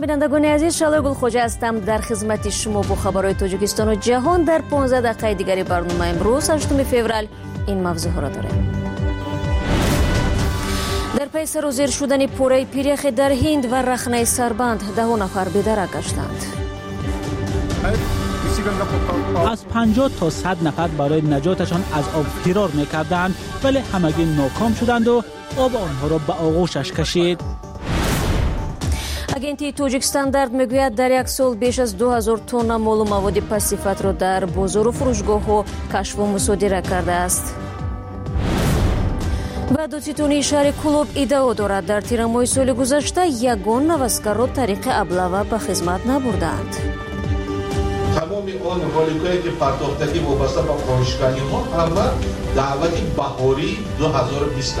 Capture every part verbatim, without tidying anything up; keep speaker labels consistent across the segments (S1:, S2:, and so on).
S1: بینندگان عزیز، شالای گلخوجه هستم در خدمت شما با خبرهای تاجیکستان و جهان. در پانزده دقیقه دیگری برنامه امروز هشتم فوریه این موضوع ها را داریم. در پی سر و زیر شدن پوره پیریخ در هند و رخنه سربند ده نفر به درک گشتند.
S2: از پنجاه تا صد نفر برای نجاتشان از آب فرار می‌کردند، ولی همگی ناکام شدند و آب آنها را به آغوشش کشید.
S1: агентии Тоҷикстандард мегӯяд дар як сол беш аз ду ҳазор тонна молу маводи пассифатро дар бозору фурӯшгоҳҳо кашфу мусодира кардааст. ва додситонии шаҳри Кулоб иддао дорад, дар тирамоҳи соли гузашта ягон навазкарро тариқи аблава ба хизмат набурдаанд.
S3: тамоми он ҳоликое ки партохтагӣ вобаста ба қонишганиҳо ҳама даъвати баҳории ду ҳазор бист.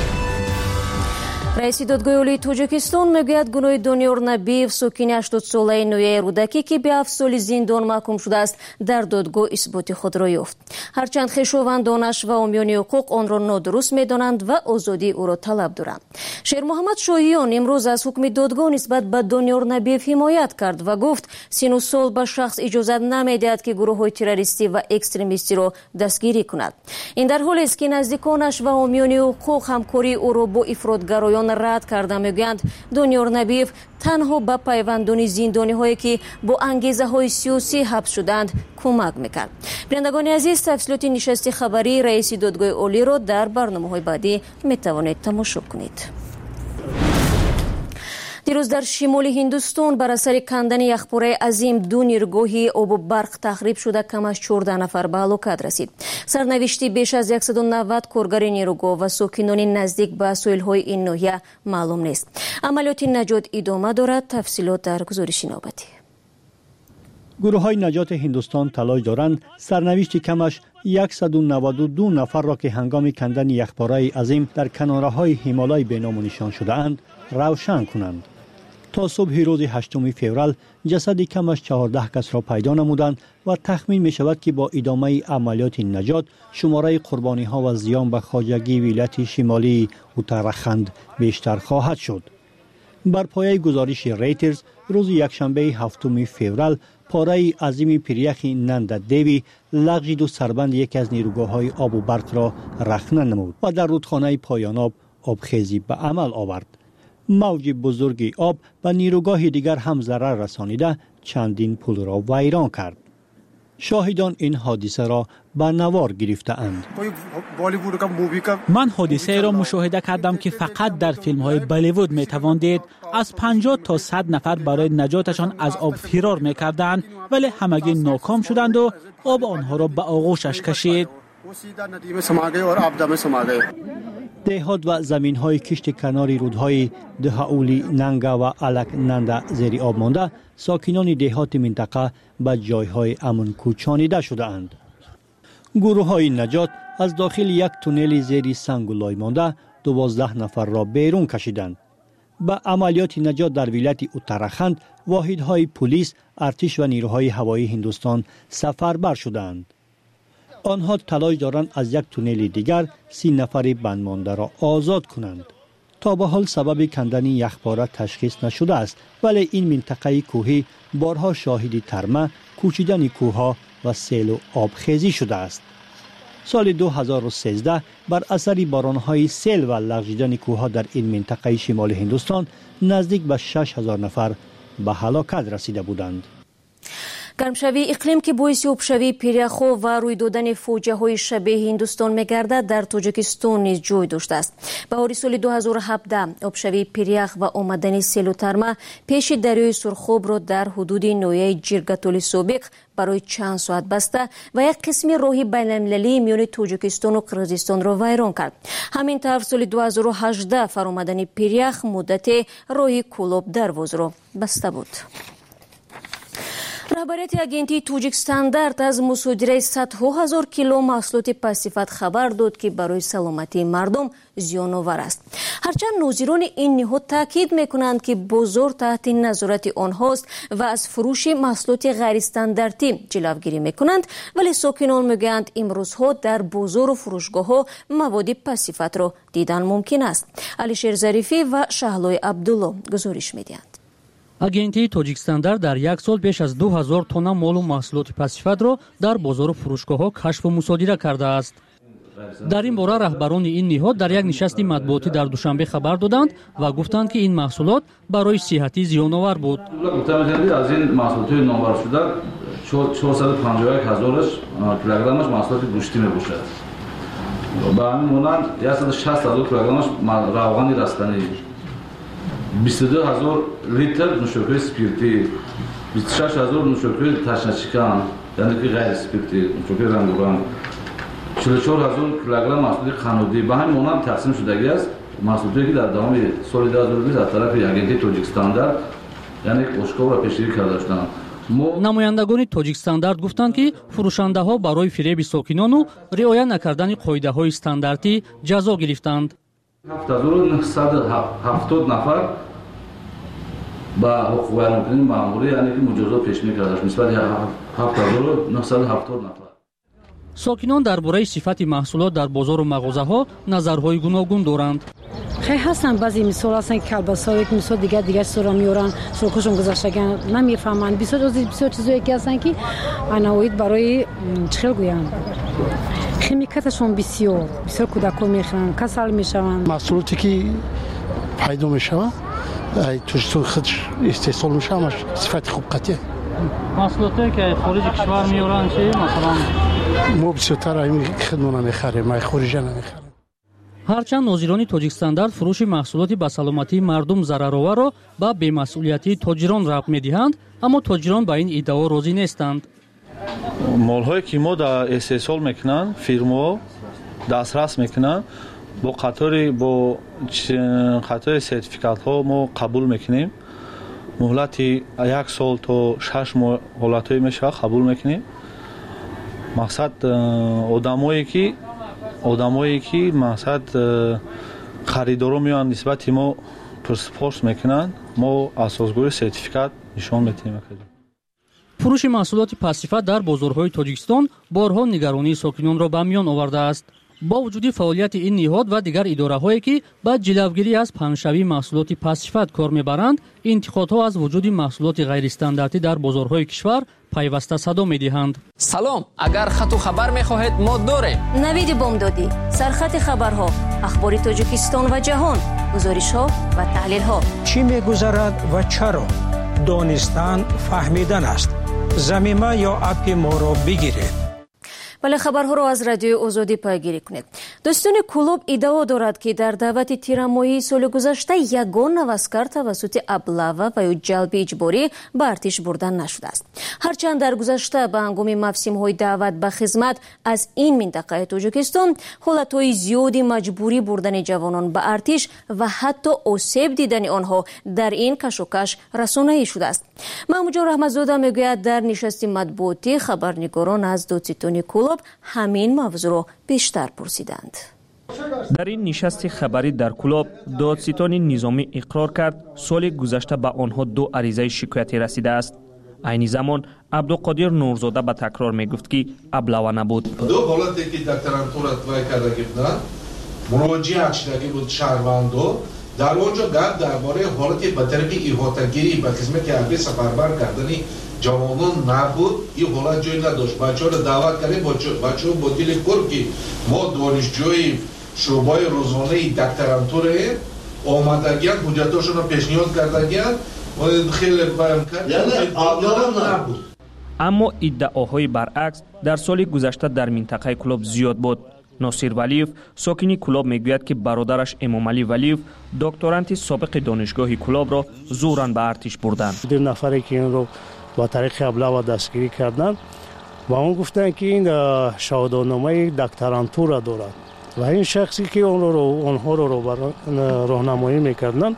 S1: раиси додгоҳи олии Тоҷикистон мегӯяд гуноҳи Дониёр Набиев, сокини ҳаштодсолаи ноҳияи Рӯдакӣ, ки ба ҳафт соли зиндон маҳкум шудааст, дар додгоҳ исботи худро ёфт. ҳарчанд хешовандонаш ва омёни ҳуқуқ онро нодуруст медонанд ва озодии ӯро талаб доранд. Шермуҳаммад Шоҳиён имрӯз аз ҳукми додгоҳ нисбат ба Дониёр Набиев ҳимоят кард ва гуфт, сину сол ба шахс иҷозат намедиҳад ки гурӯҳҳои террористӣ ва экстремистиро дастгирӣ кунад. ин дар ҳолест ки наздиконаш ва омёни ҳуқуқ ҳамкории ӯро бо ифротгароён рад карда мегӯянд, Дониёр Набиев танҳо ба пайвандони зиндониҳое ки бо ангезаҳои сиёсӣ ҳабс шудаанд кӯмак мекард. бинандагони азиз, тафсилоти нишасти хабарии раиси додгоҳи олиро дар барномаҳои баъдӣ метавонед тамошо кунед. дирӯз дар шимоли Ҳиндустон бар асари кандани яхпораи азим ду ниргоҳи обу барқ тахриб шуда кам аз чордаҳ нафар ба ҳалокат расид. сарнавишти беш аз яксаду навад коргари нирӯгоҳ ва сокинони наздик ба соҳилҳои ин ноҳия маълум нест. амалиёти наҷот идома дорад. тафсилот дар гузориши навбатӣ.
S4: гурӯҳҳои наҷоти Ҳиндустон талош доранд сарнавишти камаш яксаду наваду ду нафарро ки ҳангоми кандани яхпораи азим дар канораҳои ҳимолай беному нишон шудаанд равшан кунанд. تا صبح روز هشتم فوریه جسد کم از چهارده کس را پیدا نمودند و تخمین می شود که با ادامه عملیات نجات شماره قربانی ها و زیان به خواجگی ولایت شمالی اتراخند بیشتر خواهد شد. بر پایه گزارش ریترز روز یکشنبه هفتم فوریه پاره عظیم پیریخ نند دیوی لغزید و سربند یکی از نیروگاه‌های آب و برق را رخنه نمود و در رودخانه پایان آب آبخیزی به عمل آورد. موج بزرگی آب و نیروگاه دیگر هم ضرر رسانیده چندین پل را ویران کرد. شاهدان این حادثه را به نوار گرفته اند.
S2: من حادثه را مشاهده کردم که فقط در فیلم های بالیوود می توان دید. از پنجاه تا صد نفر برای نجاتشان از آب فرار می کردند، ولی همگی ناکام شدند و آب آنها را به آغوشش کشید.
S4: دهات و زمین های کشت کناری رودهای دهاولی ننگا و الک نندا زیر آب مانده، ساکنان دهات منطقه به جایهای امن کوچانیده شده اند. گروه های نجات از داخل یک تونل زیر سنگ و لای مانده دوازده نفر را بیرون کشیدند. با عملیات نجات در ولایت اتراخند واحدهای پلیس، ارتش و نیروهای هوایی هندوستان سفربر شدند. آنها تلاش دارند از یک تونل دیگر سی نفر بندمانده را آزاد کنند. تا به حال سبب کندن یخپاره تشخیص نشده است، ولی این منطقه کوهی بارها شاهد ترمه، کوچیدن کوهها و سیل و آبخیزی شده است. سال دو هزار و سیزده بر اثر بارانهای سیل و لغزیدن کوهها در این منطقه شمال هندوستان نزدیک به شش هزار نفر به هلاکت رسیده بودند.
S1: гармшавии иқлим ки боиси обшавии пиряхҳо ва рӯй додани фоҷиаҳои шабеҳи Ҳиндустон мегардад, дар Тоҷикистон низ ҷой доштааст. баҳори соли ду ҳазору ҳабдаҳ обшавии пирях ва омадани селу тарма пеши дарёи Сурхобро дар ҳудуди ноҳияи Ҷиргатоли собиқ барои чанд соат баста ва як қисми роҳи байналмилалии миёни Тоҷикистону Қирғизистонро вайрон кард. ҳамин тавр соли ду ҳазору ҳаждаҳ фаромадани пирях муддате роҳи Кулоб дарвозро баста буд. раҳбарияти агентии Тоҷикстандард аз мусодираи садҳо ҳазор кило маҳсулоти пассифат хабар дод ки барои саломатии мардум зиёновар аст. ҳарчанд нозирони ин ниҳод таъкид мекунанд ки бозор таҳти назорати онҳост ва аз фурӯши маҳсулоти ғайристандартӣ ҷилавгирӣ мекунанд, вале сокинон мегӯянд имрӯзҳо дар бозору фурӯшгоҳҳо маводи пассифатро дидан мумкин аст. Алишер Зарифӣ ва Шаҳлои Абдулло гузориш медиҳанд.
S5: агентии Тоҷикстандар дар як сол беш аз ду ҳазор тонна молу маҳсулоти пасифатро дар бозору фурӯшгоҳҳо кашфу мусодира кардааст. дар ин бора раҳбарони ин ниҳод дар як нишасти матбуотӣ дар душанбе хабар доданд ва гуфтанд, ки ин маҳсулот барои сиҳатӣ зиёновар буд.
S6: аз ин маҳсулотҳои номбаршуда чорсаду панҷоҳ як ҳазораш килограммаш маҳсулоти гӯшти мебошад. ба ҳамин монанд яксаду шаст ҳазор килограммаш равғани растанӣ, бисту ду ҳазор литр нӯшокиҳои спиртӣ, бисту шаш ҳазор нӯшокиҳои ташначикан, яъне ки ғайри спиртӣ, нӯшокиҳои рангоранг, чилу чор ҳазор килограмм маҳсулоти қаннодӣ ба ҳамин монанд тақсим шудагӣ аст. маҳсулоте ки дар давоми соли ду ҳазору бист аз тарафи агентии Тоҷикстандард яъне ошкор ва пешгирӣ карда шуданд.
S5: намояндагони Тоҷикстандард гуфтанд, ки фурӯшандаҳо барои фиреби сокинону риоя накардани қоидаҳои стандартӣ ҷазо гирифтанд.
S6: ҳафт ҳазору нуҳсаду ҳафтод нафар ба ҳуқуқвайронкунии маъмурӣ яъне ки муҷозот пешниҳ карда шуд нисбати ҳафт ҳазору нуҳсаду ҳафтод нафар.
S5: сокинон дар бораи сифати маҳсулот дар бозору мағозаҳо назарҳои гуногун доранд.
S7: خیلی هستن بعضی مثال هستن که کلباسایی که مثال دیگه دیگه سورا میارن سرکشون گذاشتن نمیفهمن بسیار از بسیار چیزایی که هستن که انواعی برای چخل گویم خمیکاتشون بسیار بسیار کودکان میخرن کسل میشون
S8: محصولاتی که پیدا میشون توش تو خود استحصال میشه همش صفت خوب قطعه
S5: محصولاتی که خارج کشور میارن چی مثلا
S8: ما بسیارتر این خدمات نمیخریم ما خارجی نمیخریم.
S5: ҳарчанд нозирони Тоҷикстандард фурӯши маҳсулоти ба саломатии мардум зарароварро ба бемасъулиятии тоҷирон рабт медиҳанд, аммо тоҷирон ба ин иддао розӣ нестанд.
S9: молҳое ки мо дар истеҳсол мекунанд фирмаҳо дастрас мекунанд бо қатори бо қатори сертификатҳо мо қабул мекунем. муҳлати як сол то шаш моҳ ҳолатҳое мешавад қабул мекунем. мақсад одамое ки одамое ки мақсад харидоро меоянд нисбати мо пурспорс мекунанд, мо асосгои сертификат нишон метиҳем.
S5: фурӯши маҳсулоти пасифат дар бозорҳои Тоҷикистон борҳо нигаронии сокинонро ба миён овардааст. бо вуҷуди фаъолияти ин ниҳод ва дигар идораҳое ки ба ҷилавгирӣ аз паҳншавии маҳсулоти пасифат кор мебаранд, интиқодҳо аз вуҷуди маҳсулоти ғайристандартӣ дар бозорҳои кишвар пайваста садо медиҳанд.
S10: салом, агар хату хабар мехоҳед мо дорем.
S1: навиди бомдодӣ, сархати хабарҳо, ахбори Тоҷикистон ва ҷаҳон, гузоришҳо ва таҳлилҳо.
S11: чӣ мегузарад ва чаро? донистан фаҳмидан аст. замима ё апи моро бигиред.
S1: бале хабарҳоро аз радиои озодӣ пайгирӣ кунед. дӯстони клуб иддао дорад, ки дар давати тирамоҳии соли гузашта ягон навазкар тавассути аблава ва ё ҷалби иҷборӣ ба артиш бурда нашудааст. ҳарчанд дар гузашта ба ҳангоми мавсимҳои даъват ба хизмат аз ин минтақаи Тоҷикистон ҳолатҳои зиёди маҷбурӣ бурдани ҷавонон ба артиш ва ҳатто осеб дидани онҳо дар ин кашокаш расонаӣ шудааст. маҳмуҷон раҳматзода мегӯяд, дар нишасти матбуотӣ хабарнигорон аз додситони клуб ҳамин мавзӯъро бештар пурсиданд.
S12: дар ин нишасти хабарӣ дар Кулоб додситони низомӣ иқрор кард соли гузашта ба онҳо ду аризаи шикоятӣ расидааст. айни замон Абдуқодир Нурзода ба такрор мегуфт, ки аблава набуд.
S3: ду ҳолате ки докторантура твай кардаги буданд муроҷиат шудаги буд шаҳрвандо дар онҷо гап дар бораи ҳолати ба тарафи иҳотагирӣ ба хизмати ҳарбӣ сафарбар кардани ҷавонон набуд. ин ҳолат ҷой надошт. бачаҳоро даъват кардем, бачаҳо бо дили пур ки мо донишҷӯи шӯъбаи рӯзонаи докторантураем омадагиан ҳуҷҷатҳошонро пешниҳод кардагиан хеле набуд.
S12: аммо иддаоҳои баръакс дар соли гузашта дар минтақаи Кулоб зиёд буд. Носир Валиев, сокини Кулоб, мегӯяд, ки бародараш Эмомалӣ Валиев, докторанти собиқи донишгоҳи Кулобро зӯран ба артиш бурданд.
S8: ду нафаре ки инро ба тариқи аблава дастгирӣ карданд ва он гуфтанд ки ин шаҳодатномаи докторантура дорад ва ин шахсе ки онҳоро роҳнамоӣ мекарданд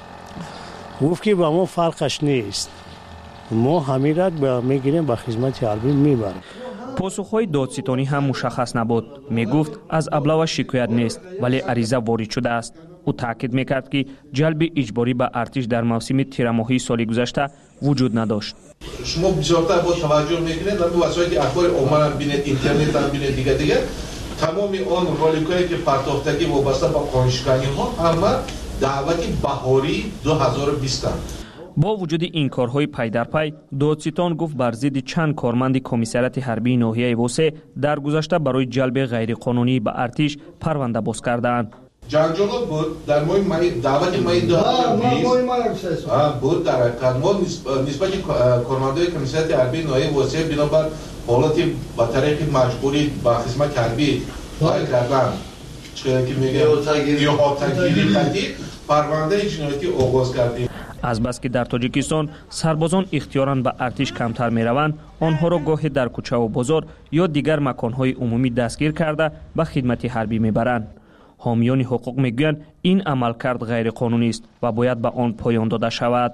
S8: гуфт ки ба мо фарқаш нест, мо ҳамира мегирем ба хизмати ҳарбӣ мебарем.
S12: посухҳои додситонӣ ҳам мушаххас набуд. мегуфт аз аблава шикоят нест, вале ариза ворид шудааст. ӯ таъкид мекард, ки ҷалби иҷборӣ ба артиш дар мавсими тирамоҳии соли гузашта вуҷуд надошт.
S3: шумо бисёртар бо таваҷҷӯҳ мекунед, ҳам васоити ахбори оммаам бинед, интернетам бинед, дига дига тамоми он роликҳое ки партофтагӣ вобаста ба қонишканиҳо ҳама даъвати баҳории ду ҳазору бистанд.
S12: با وجود این کارهای پی در پی، دادستان گفت بر ضد چند کارمند کمیسریات حربی ناحیه وسه در گذشته برای جلب غیرقانونی به ارتش پرونده باز کردند.
S3: جنجال بود در ماه مای دعوت مای دو بود در حقیقت ما نسبت کارمندای کمیسریات حربی ناحیه وسه بنابر حالت با طریق مجبوری با خدمت حربی فعال کردن چه که میگه احاطه‌گیری کردید پرونده جنایتی آغاز کردیم.
S12: از بس که در تاجیکستان سربازان اختیاراً به ارتش کمتر میروند، آنها را گاهی در کوچه و بازار یا دیگر مکانهای عمومی دستگیر کرده به خدمت حربی میبرند. حامیان حقوق میگویند این عملکرد غیر قانونی است و باید به آن پایان داده شود.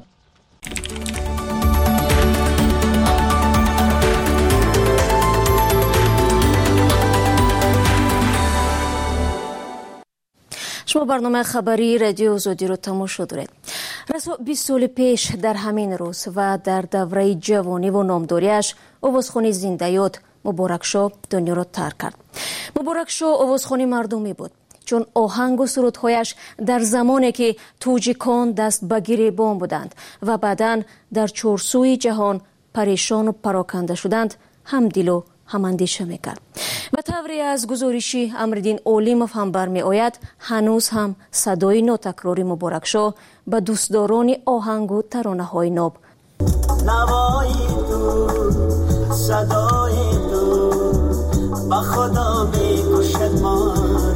S1: شما برنامه خبری رادیو آزادی رو تماشا دارید. رسا بیست سال پیش در همین روز و در دوره جوانی و نامداریش آوازخوانی زنده‌یاد مبارکشاه دنیا را ترک کرد. مبارکشاه آوازخوانی مردمی بود، چون آهنگ و سرودهایش در زمانی که توجیکان دست به گریبان بودند و بعداً در چهارسوی جهان پریشان و پراکنده شدند هم دل و هم اندیشه میکرد. و طوری از گزارشی امرالدین اولیموف هم برمی آید هنوز هم صدای ناتکراری مبارکشاه به دوستداران آهنگ و ترانه های ناب نوای تو صدای تو با خدا میکشد ما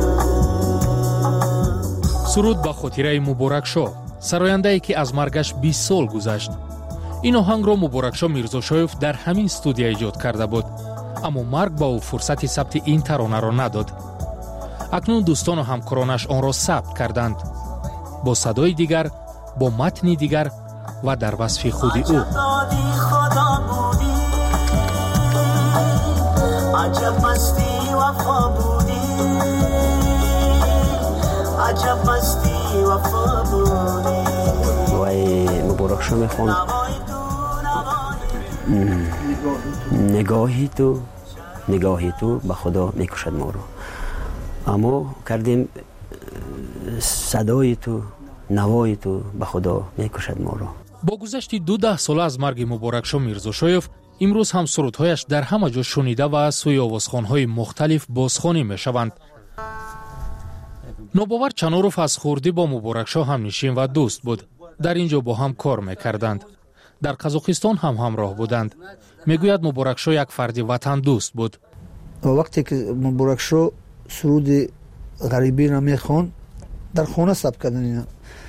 S13: سرود با خاطره مبارکشاه، سراینده‌ای که از مرگش بیست سال گذشت. این آهنگ را مبارکشاه میرزاشایف در همین استودیو ایجاد کرده بود، اما مرگ با او فرصت ثبت این ترانه را نداد. اکنون دوستان و همکارانش آن را ثبت کردند، با صدای دیگر، با متنی دیگر و در وصف خودی او. عجب مستی وفا بودی، عجب مستی وفا بودی. وای مبارکشاه میخوند نگاهی تو نگاهی تو به خدا میکشد ما رو، اما کردیم صدای تو نوای تو به خدا میکشد ما رو. با گذشت دو ده ساله از مرگ مبارکشاه میرزاشایف، امروز هم سرودهایش در همه جا شنیده و از سوی آوازخوان‌های مختلف بازخوانی میشوند. ناباور چناروف از خوردی با مبارکشاه هم نشین و دوست بود. در اینجا با هم کار میکردند. در قزاقستان هم همراه بودند. میگوید مبارکشاه یک فرد وطن دوست بود.
S14: وقتی که مبارکشاه سرود غریبی را میخوان در خانه ثبت کردن اینا.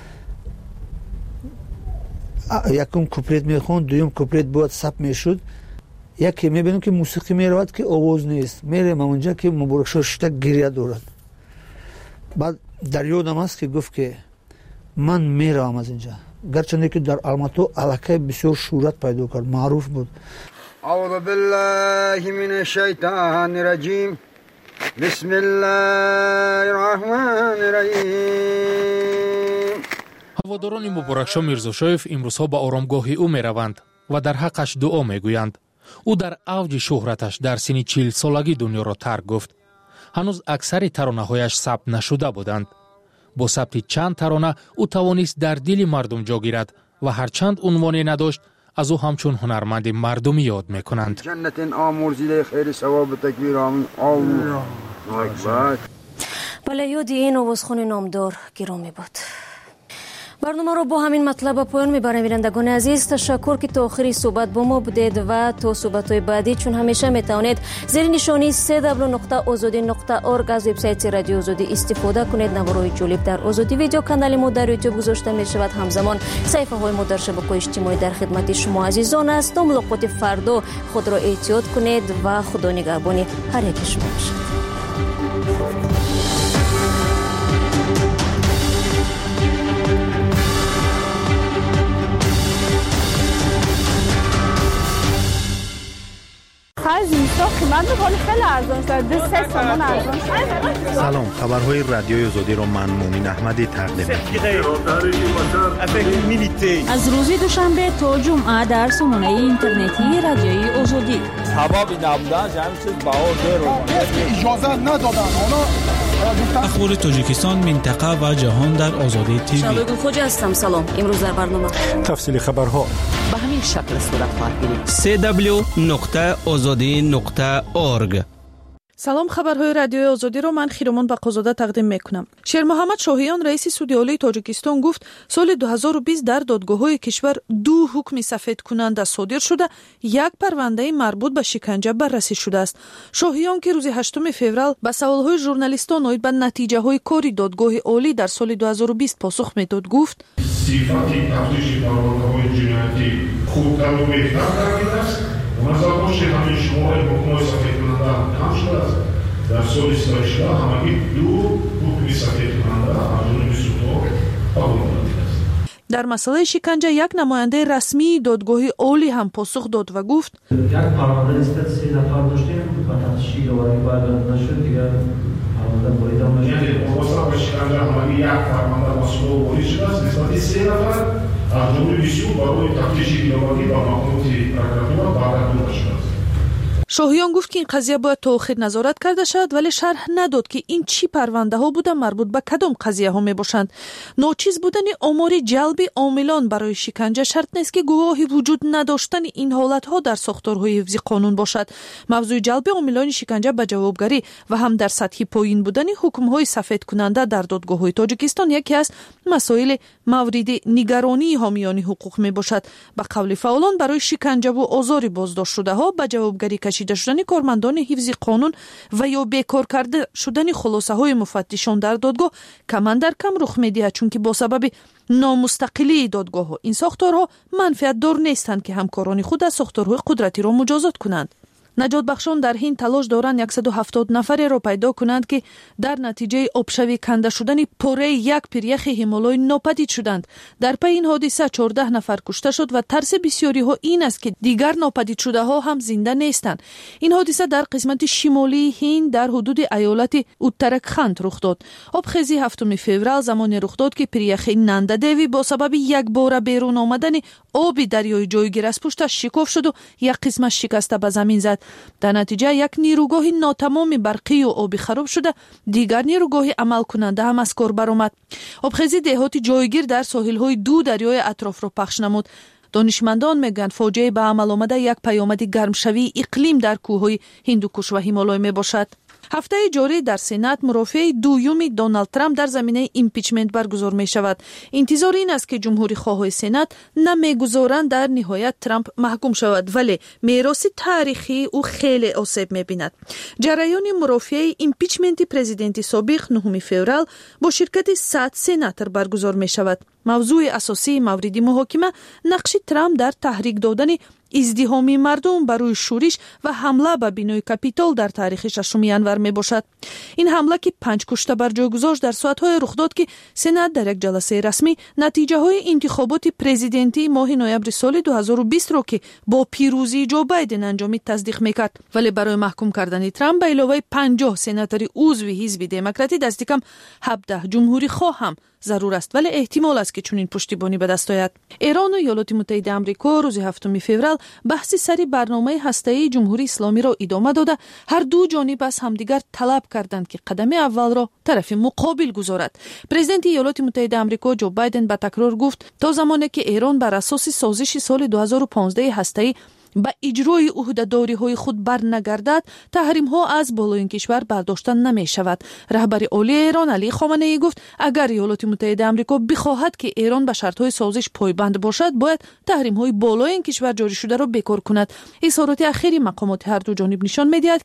S14: یکم کوپلیت میخوان، دویم کوپلیت بود ثبت میشد. یکی میبینم که موسیقی میرود که آواز نیست. میرم اونجا که مبارکشاه شتا گریه دارد. بعد در یادم است که گفت که من میرم از اینجا. گرچه که در الماتو علاقه بسیار شهرت پیدا کرد، معروف بود. اعوذ بالله من الشیطان الرجیم بسم الله الرحمن الرحیم.
S13: هواداران مبارکشاه میرزاشایف امروزها به آرامگاه او میروند و در حقش دعا میگویند. او در اوج شهرتش در سن چهل سالگی دنیا را ترک گفت. هنوز اکثر ترانه‌هایش ثبت نشده بودند. با ثبت چند ترانه او توانست در دل مردم جا گیرد و هرچند عنوانی نداشت، از او همچون هنرمند مردمی یاد میکنند. جنت آمرزیده خیر ثواب تکبیر آمین. الله اکبر.
S1: بله، یاد این آوازخوان نامدار گرامی بود. برنامه رو با همین مطلب پایان میبرم. بینندگان عزیز، تشکر که تا آخری صحبت با ما بودید و تا صحبت‌های بعدی چون همیشه میتوانید زیر نشانی سه دبلیو نقطه آزادی نقطه اورگ از وبسایت رادیو آزادی استفاده کنید. نوارهای جالب در آزادی ویدیو کانال ما در یوتیوب گذاشته می شود. همزمان صفحه های ما در شبکه‌های اجتماعی در خدمت شما عزیزان است. تا ملاقات فردا خود را احتیاط کنید و خدا نگهبان هر یک شما باشد.
S15: Faz isso. تاجیکستان قیمت میکنه خیلی ارزان شده دو سه تومن ارزان شده.
S16: سلام، خبرهای رادیوی آزادی رو من مومن احمدی تقدیم می‌کنم.
S17: از روز دوشنبه تا جمعه در سامانه اینترنتی رادیوی آزادی
S18: حبابی نبودن جمع چیز بهار رو اجازه ندادن.
S2: اخبار تاجیکستان، منطقه و جهان در آزادی تیوی.
S1: شبگون خوجا هستم. سلام. امروز در برنامه
S16: تفصیل خبرها
S19: به همین شکل صورت خواهد گرفت. دبلیو دبلیو دبلیو نقطه آزادی نقطه اورگ.
S20: سلام، خبرهای رادیوی آزادی رو من خیرمان بقازاده تقدیم میکنم. شیر محمد شاهیان رئیس سودی عالی تاجیکستان گفت سال دو هزار و بیست در دادگاه‌های کشور دو حکم سفید کننده صادر شده، یک پرونده مربوط به شکنجه بررسی شده است. شاهیان که روز هشتم فوریه به سوالهای ژورنالیستان اوید به نتیجه‌های کاری دادگاه عالی در سال دو هزار و بیست پاسخ میداد گفت
S3: صفاتی تفتیش پرونده‌های جنایتی خوبتر و بهتر در است. نظر باشه همین شمار حکم‌های سفید کننده کم شده است. در سال سی همگی دو حکم سفید کننده از جانب سلطان قبول شده است.
S20: در مسئله شکنجه یک نماینده رسمی دادگاه عالی هم پاسخ داد و گفت
S21: یک پرونده است سه نفر داشتیم و تشکیل دوباره باید نشد دیگر پرونده باید هم نشد.
S3: یعنی مثلا به شکنجه همگی یک پرونده مسئول وارد شده است نسبت سه نفر از جانب بیسیون برای تفتیش ایدئولوژی و مقامات پروکراتور برداشته شده است.
S20: شاهیان گفت که این قضیه باید تا آخر نظارت کرده شد، ولی شرح نداد که این چی پرونده ها بوده، مربوط به کدام قضیه ها می باشند. ناچیز بودن آمار جلبی عاملان برای شکنجه شرط نیست که گواهی وجود نداشتن این حالت ها در ساختارهای حفظی قانون باشد. موضوع جلب عاملان شکنجه به جوابگری و هم در سطح پایین بودن حکم های سفید کننده در دادگاه های تاجیکستان یکی از مسائل مورد نگرانی حامیان حقوق می باشد. به قول فعالان برای شکنجه و آزار بازداشت شده ها به جوابگری کشیده شدن کارمندان حفظی قانون و یا بیکار کرده شدن خلاصه های مفتشان در دادگاه کمان در کم رخ می‌دهد، چون که با سبب نامستقلی دادگاه ها این ساختارها منفعت دار نیستند که همکاران خود از ساختارهای قدرتی را مجازات کنند. نجات بخشان در هند تلاش دارند صد و هفتاد نفر را پیدا کنند که در نتیجه آبشوی کنده شدن پره یک پیریخ هیمالای ناپدید شدند. در پی این حادثه چهارده نفر کشته شد و ترس بسیاری ها این است که دیگر ناپدید شده ها هم زنده نیستند. این حادثه در قسمت شمالی هند در حدود ایالت اتراکخند رخ داد. آبخیزی هفتم فوریه زمانی رخ داد که پیریخ نندا دیوی با سبب یک بار بیرون آمدن آب دریای جایگیر از پشتش شکاف شد و یک قسمت شکسته به زمین زد. در نتیجه یک نیروگاه ناتمام برقی و آبی خراب شده، دیگر نیروگاه عمل کننده هم از کار برآمد. آبخیزی دهاتی جایگیر در ساحل‌های دو دریای اطراف را پخش نمود. دانشمندان میگن فاجعه به عمل آمده یک پیامد گرمشوی اقلیم در کوههای هندوکش و هیمالای می باشد. هفته جاری در سنات مرافعه دویوم دونالد ترامپ در زمینه ایمپیچمنت برگزار می شود. انتظار این است که جمهوری خواهای سنات نمیگذارند در نهایت ترامپ محکوم شود، ولی میراث تاریخی او خیلی آسیب می بیند. جریان مرافعه ایمپیچمنت پرزیدنت سابق نهم فوریه با شرکت صد سناتور برگزار می شود. موضوع اساسی مورد محاکمه نقش ترامپ در تحریک دادن ازدحام مردم برای شورش و حمله به بنای کاپیتال در تاریخ ششم ینور می باشد. این حمله که پنج کشته بر جای گذاشت در ساعت‌های رخ داد که سنات در یک جلسه رسمی نتیجه های انتخابات پرزیدنتی ماه نوامبر سال دو هزار و بیست را که با پیروزی جو بایدن انجامید تصدیق میکرد. ولی برای محکوم کردن ترامپ به علاوه پنجاه سناتور عضو حزب دموکراتی دست کم هفده جمهوری خواه هم ضرور است، ولی احتمال است که چنین پشتیبانی به دست آید. ایران و ایالات متحده آمریکا روز هفتم فوریه بحث سری برنامه هسته‌ای جمهوری اسلامی را ادامه داده، هر دو جانب از همدیگر طلب کردند که قدم اول را طرف مقابل گذارد. پرزیدنت ایالات متحده آمریکا جو بایدن به تکرار گفت تا زمانی که ایران بر اساس سازش سال دو هزار و پانزده هسته‌ای به اجرای عهده‌داری های خود برنگردد، تحریم ها از بالای کشور برداشته نمی شود. رهبر عالی ایران علی خامنه ای گفت اگر ایالات متحده آمریکا بخواهد که ایران به شرط های سازش پایبند باشد، باید تحریم های بالای این کشور جاری شده را بیکار کند. اظهارات اخیری مقامات هر دو جانب نشان می‌دهد که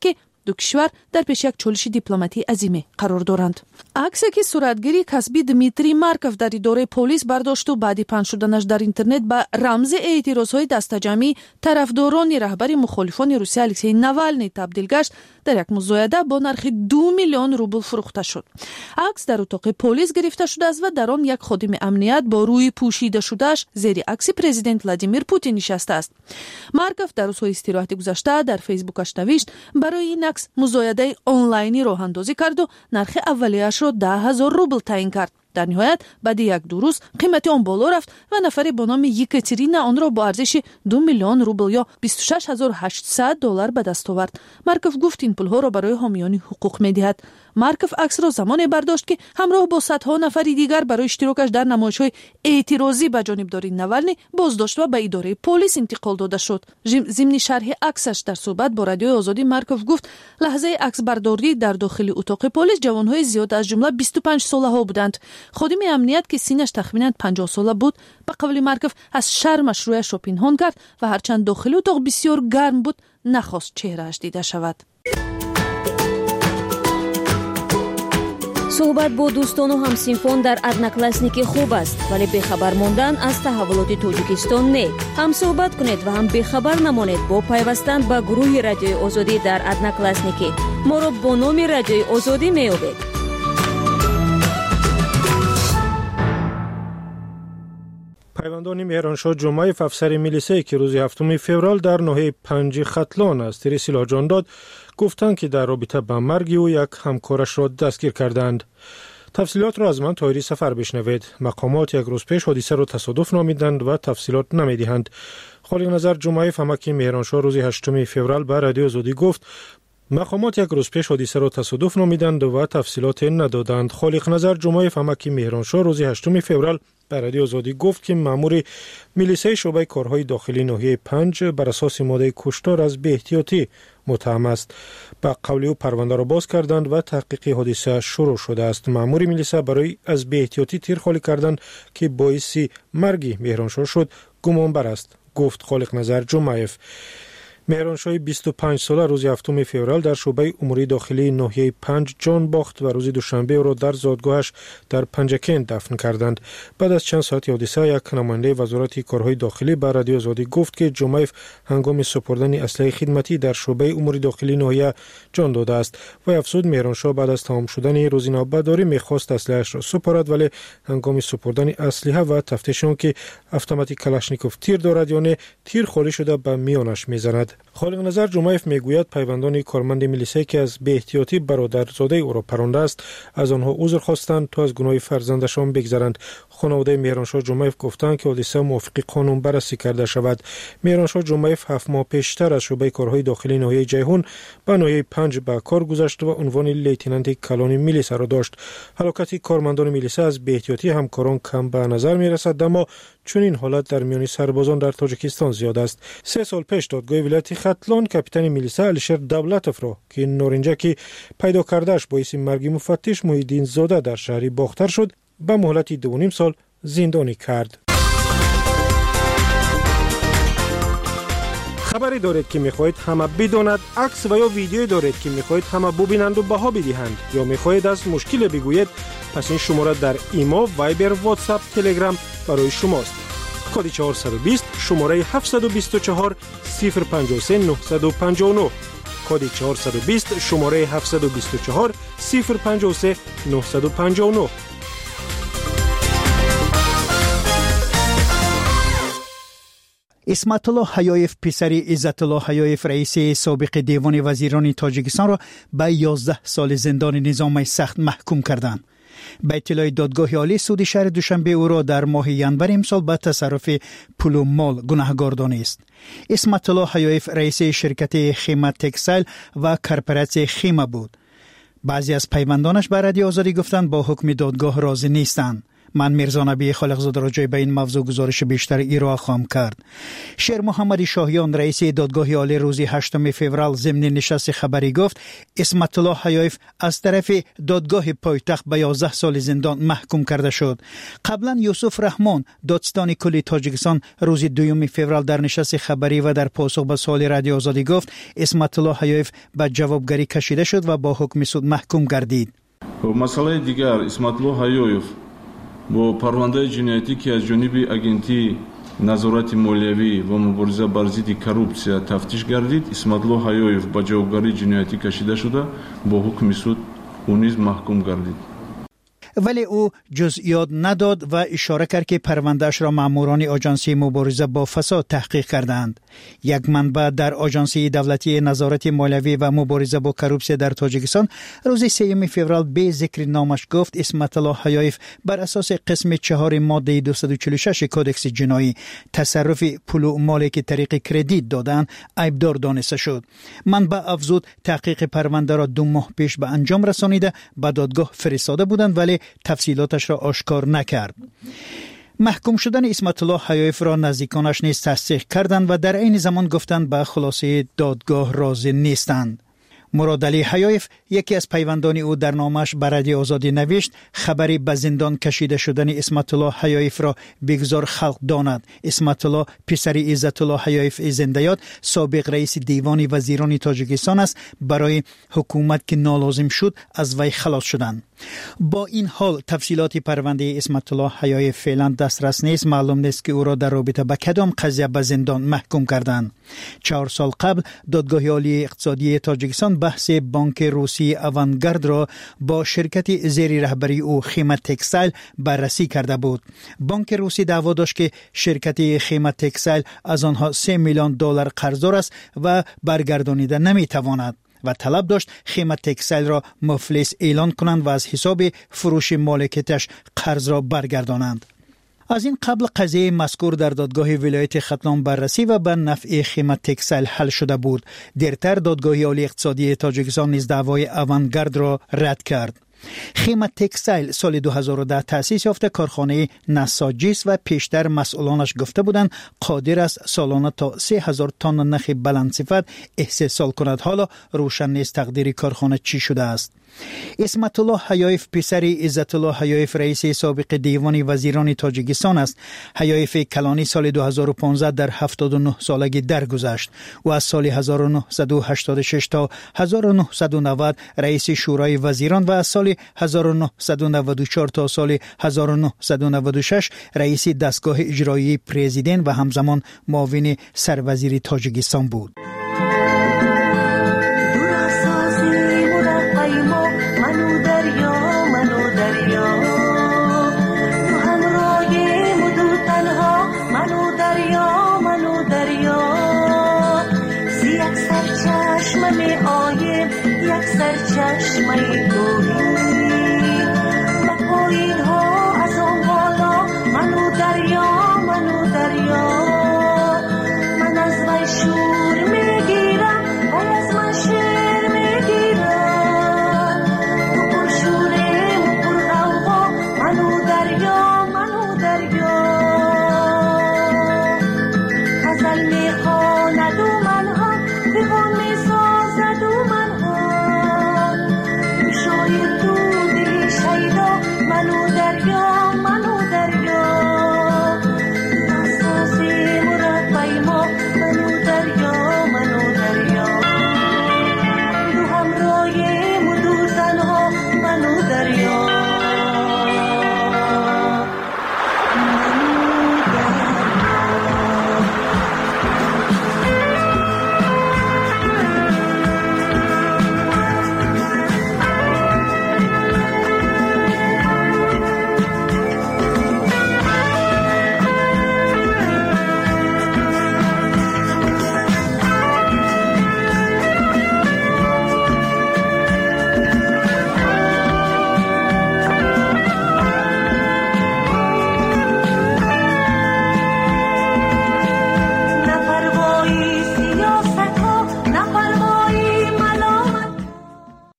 S20: دو کشور در پیش یک چالش دیپلماتی عظیم قرار دارند. عکسی که صورتگیری کسبی دمیتری مارکوف در اداره پلیس برداشت و بعدی پخش شدنش در اینترنت با رمز اعتراضهای دستجمعی طرفداران رهبر مخالفان روسیه الکسی ناوالنی تبدیل گشت، در یک مزایده با نرخ دو میلیون روبل فروخته شد. عکس در اتاق پلیس گرفته شده است و در آن یک خادم امنیت با روی پوشیده شدهش زیر عکس پرزیدنت ولادیمیر پوتین نشسته است. مارکوف در روزهای استراحت گذشته در فیسبوکش نوشت برای این عکس مزایده آنلاینی راه اندازی کرد و نرخ اولیه‌اش را ده هزار روبل تعیین کرد. در نهایت بعد یک دو روز قیمت آن بالا رفت و نفری با نام یکاترینا آن را با ارزش دو میلیون روبل یا بیست و شش هزار و هشتصد دلار به دست آورد. مارکوف گفت این پولها را برای حامیان حقوق می‌دهد. مارکوف عکس را زمانی برداشت که همراه با صدها نفری دیگر برای اشتراکش در نمایش‌های اعتراضی به جانبداری ناوالنی بازداشت و به اداره پلیس انتقال داده شد. ضمن شرح عکسش در صحبت با رادیوی آزادی مارکوف گفت لحظه عکس برداری در داخل اتاق پلیس جوان‌های زیاد از جمله بیست و پنج ساله‌ها بودند. خادم امنیت که سینش تخمیناً پنجاه ساله بود به قول مارکوف از شرمش رویش را پنهان کرد و هرچند داخل اتاق بسیار گرم بود نخواست چهرهش دیده شود.
S1: صحبت با دوستان و همسینفان در ادناکلاسنیکی خوب است، ولی بخبر ماندن از تحولات تاجیکستان نه. هم صحبت کنید و هم بخبر نمانید با پیوستن به گروه رادیوی آزادی در ادناکلاسنیکی. ما را با نام رادیوی آزادی می‌یابید.
S4: پیوندان مهرانشاه جمعیف افسر میلیسه که روز هفتم فوریه در ناحیه پنج ختلان از تیر سلاح جان داد گفتند که در رابطه با مرگ او یک همکارش را دستگیر کردند. تفصیلات را از من طاهری سفر بشنوید. مقامات یک روز پیش حادثه را تصادف نامیدند و تفصیلات نمیدهند. خالق نظر جمعیف امکی مهرانشاه روز هشتم فوریه به رادیو آزادی گفت مقامات یک روز پیش حادثه را تصادف نامیدند و تفصیلات ندادند. خالق نظر جمعیف امکی مهرانشاه روز هشتم فوریه به رادیو آزادی گفت که مأمور میلیسه شعبه کارهای داخلی ناحیه پنج بر اساس ماده کشتار از بی‌احتیاطی متهم است. با قول او پرونده را باز کردند و تحقیق حادثه شروع شده است. مأمور میلیسه برای از بی‌احتیاطی تیر خالی کردن که باعث مرگ مهرانشاه شد گمانبر است، گفت خالق نظر جمعیف. مهرانشاه بیست و پنج ساله روز هفتم فوریه در شعبه امور داخلی ناحیه پنج جان باخت و روز دوشنبه او را در زادگاهش در پنجکین دفن کردند. بعد از چند ساعت حادثه یک نماینده وزارت کارهای داخلی به رادیو آزادی گفت که جمعیف هنگام سپردن اسلحه خدمتی در شعبه امور داخلی ناحیه جان داده است و افزود مهرانشاه بعد از تمام شدن روز نوبتداری میخواست اسلحه‌اش را سپارد، ولی هنگام سپردن اسلحه و تفتیش آن که اتوماتیک کلاشنیکوف تیر دارد یا نه تیر خالی شده به میانش میزند. خالق نظر جمعیف میگوید پیوندان کارمند میلیسه که از بی‌احتیاطی برادرزاده او را پرانده است از آنها عذر خواستند تا از گناه فرزندشان بگذرند. خانواده مهرانشاه جمعیف گفتند که حادثه موافق قانون بررسی کرده شود. مهرانشاه جمعیف هفت ماه پیشتر از شعبه کارهای داخلی ناحیه جیهون به ناحیه پنج به کار گذشت و عنوان لیتنانت کلان میلیسه را داشت. هلاکت کارمندان میلیسه از بی‌احتیاطی همکاران کم به نظر میرسد، اما چون این حالت در میان سربازان در تاجیکستان زیاد است. سه سال پیش دادگاه ولایت ختلان کاپیتان میلیسه علیشیر دولتوف را که نارنجکی پیدا کردهش باعث مرگ مفتش محیدین زاده در شهری باختر شد به مهلت دو و نیم سال زندانی کرد. خبری دارید که میخواهید همه بداند، عکس و یا ویدیویی دارید که میخواهید همه ببینند و بها بدهند، یا میخواهید از مشکل بگویید، پس این شماره در ایما، وایبر، واتساپ، تلگرام برای شماست. کد چهارصد و بیست شماره هفتصد و بیست و چهار صفر پنجاه و سه نهصد و پنجاه و نه. کد چهارصد و بیست شماره هفتصد و بیست و چهار صفر پنجاه و سه نهصد و پنجاه و نه.
S22: اسمت الله حیایف پسری عزت الله حیایف رئیس سابق دیوان وزیران تاجیکستان را به یازده سال زندان نظامی سخت محکوم کردند. به اطلاع دادگاه عالی سود شهر دوشنبه او را در ماه ینور امسال به تصرف پول و مال گناهکار دانست. اسمت الله حیایف رئیس شرکت خیمه تکسایل و کارپوراسیون خیمه بود. بعضی از پیوندانش به رادیو آزادی گفتند با حکم دادگاه راضی نیستند. من میرزا نبی خالقزاده راجع به این موضوع گزارش بیشتر ایرا خواهم کرد. شیر محمد شاهیان رئیس دادگاه عالی روز هشتم فوریه ضمن نشست خبری گفت اسمت الله حیایف از طرف دادگاه پایتخت به یازده سال زندان محکوم کرده شد. قبلا یوسف رحمان دادستان کلی تاجیکستان روز دوم فوریه در نشست خبری و در پاسخ به سوال رادیو آزادی گفت اسمت الله حیایف به جوابگری کشیده شد و با حکم سود محکوم گردید.
S6: مسئله دیگر اسمت الله حیایف با پرونده جنایتی که از جانب اگنتی نظارت مالیوی و مبارزه بر ضد کروپسیا تفتیش گردید، اسمت الله حیایف به جوابگری جنایتی کشیده شده با حکم سود او نیز محکوم گردید.
S22: ولی او جزئیات نداد و اشاره کرد که پروندهش را ماموران آژانسی مبارزه با فساد تحقیق کردند. یک منبع در آژانسی دولتی نظارت مالیوی و مبارزه با کروپسیا در تاجیکستان روز سوم فوریه به ذکر نامش گفت اسمت الله حیایف بر اساس قسم چهار ماده دویست و چهل و شش کودکس جنایی تصرف پول و مالی که طریق کردیت دادن عیبدار دانسته شد. منبع افزود تحقیق پرونده را دو ماه پیش به انجام رسانیده به دادگاه فرستاده بودند ولی تفصیلاتش را آشکار نکرد. محکوم شدن اسمت الله حیایف را نزدیکانش نیز تصدیق کردند و در عین زمان گفتند به خلاصه دادگاه راضی نیستند. مراد علی حیایف یکی از پیوندان او در نامش بر رادیو آزادی نوشت خبری به زندان کشیده شدن اسمت الله حیایف را بگذار خلق داند. اسمت الله پسر عزت الله حیایف زنده‌یاد سابق رئیس دیوان وزیران تاجیکستان است. برای حکومت که نالازم شد از وی خلاص شدند. با این حال تفصیلات پرونده اسمت الله حیایف فعلا دسترس نیست. معلوم نیست که او را در رابطه با کدام قضیه به زندان محکوم کردند. چهار سال قبل دادگاه عالی اقتصادی تاجیکستان بحث بانک روسی اوانگارد را با شرکت زیر رهبری او خیمه تکستایل بررسی کرده بود. بانک روسی دعوا داشت که شرکت خیمه تکستایل از آنها سه میلیون دلار قرضدار است و برگردانیده نمیتواند و طلب داشت خیمه تکستایل را مفلس اعلان کنند و از حساب فروش مالکیتش قرض را برگردانند. از این قبل قضیه مذکور در دادگاه ولایت ختلان بررسی و به نفع خیمه تکستایل حل شده بود. دیرتر دادگاه عالی اقتصادی تاجیکستان نیز دعوای اوانگارد را رد کرد. خیمه تکستایل سال دو هزار و ده تأسیس یافته کارخانه نساجی است و پیشتر مسئولانش گفته بودند قادر است سالانه تا سه هزار تن نخ بلند صفت استحصال کند. حالا روشن نیست تقدیر کارخانه چی شده است. اسمت الله حیایف پسر عزت الله حیایف رئیس سابق دیوان وزیران تاجیکستان است. حیایف کلانی سال دو هزار و پانزده در هفتاد و نه سالگی درگذشت و از سال هزار و نهصد و هشتاد و شش تا هزار و نهصد و نود رئیس شورای وزیران و از سال هزار و نهصد و نود و چهار تا سال هزار و نهصد و نود و شش رئیس دستگاه اجرایی پرزیدنت و همزمان معاون سروزیر تاجیکستان بود.
S7: چشمه گوهی و پایین ها از اون بالا منو دریا منو دریا من از وی شور میگیرم و از من شعر میگیرم تو پر شورم و پر غوغا منو دریا منو دریا غزل میخواند و منها دیوان میسازد و منها منو دریا منو دریا ناسازی مربی ما منو دریا منو دریا دو همراه مدو تنها منو دریا منو دریا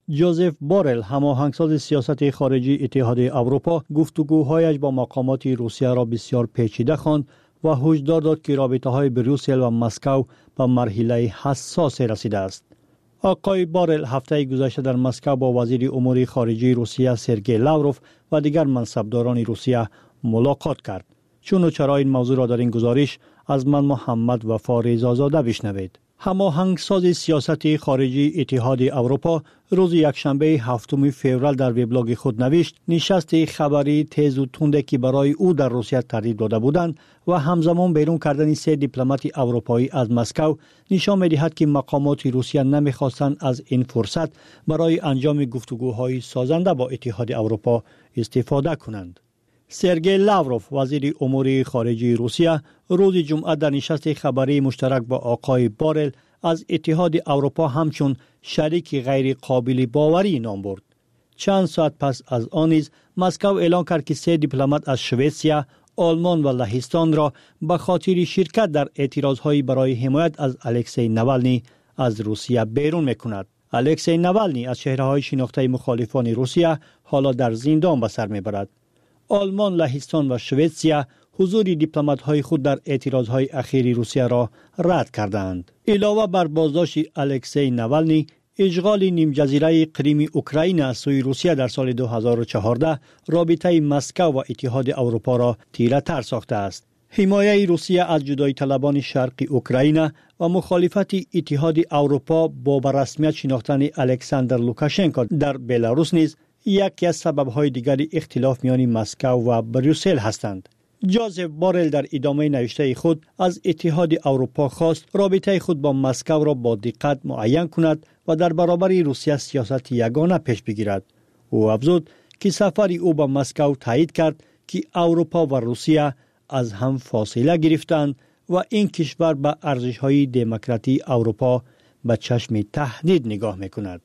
S5: جوزف بورل هماهنگساز سیاست خارجی اتحاد اروپا گفتگوهایش با مقامات روسیه را بسیار پیچیده خواند و هشدار داد که رابطه‌های بروکسل و مسکو به مرحله حساس رسیده است. آقای بورل هفته گذشته در مسکو با وزیر امور خارجه روسیه سرگئی لاوروف و دیگر منصبداران روسیه ملاقات کرد. چون و چرا این موضوع را در این گزارش از من محمد وفا رضازاده بشنوید. هماهنگساز سیاست خارجی اتحاد اروپا روز یکشنبه هفتم فوریه در وبلاگ خود نوشت نشست خبری تیز و تندی که برای او در روسیه ترتیب داده بودند و همزمان بیرون کردن سه دیپلمات اروپایی از مسکو نشان می‌دهد که مقامات روسیه نمی‌خواستند از این فرصت برای انجام گفتگوهای سازنده با اتحاد اروپا استفاده کنند. سرگئی لاوروف وزیر امور خارجه روسیه روز جمعه در نشست خبری مشترک با آقای بورل از اتحاد اروپا همچون شریک غیر قابل باوری نام برد. چند ساعت پس از آن نیز مسکو اعلان کرد که سه دیپلمات از سوئیسیا، آلمان و لهستان را به خاطر شرکت در اعتراضهای برای حمایت از الکسی نوالنی از روسیه بیرون می‌کند. الکسی نوالنی از چهره‌های شناخته مخالفان روسیه حالا در زندان به سر می‌برد. آلمان، لهستان و سوئیسیا حضور دیپلمات‌های خود در اعتراضهای اخیر روسیه را رد کردند. علاوه بر بازداشت الکسی نوالنی، اشغال نیم جزیره کریم اوکراین از سوی روسیه در سال دو هزار و چهارده رابطه مسکو و اتحاد اروپا را تیره تر ساخته است. حمایه روسیه از جدایی طلبان شرق اوکراین و مخالفت اتحاد اروپا با به رسمیت شناختن الکساندر لوکاشنکو در بلاروس نیز یکی از سبب‌های دیگری اختلاف میان مسکو و بروکسل هستند. جوزف بورل در ادامه نوشته خود از اتحاد اروپا خواست رابطه خود با مسکو را با دقت معین کند و در برابر روسیه سیاست یگانه پیش بگیرد. او افزود که سفر او به مسکو تایید کرد که اروپا و روسیه از هم فاصله گرفتند و این کشور به ارزش‌های دموکراتی اروپا به چشم تهدید نگاه می‌کند.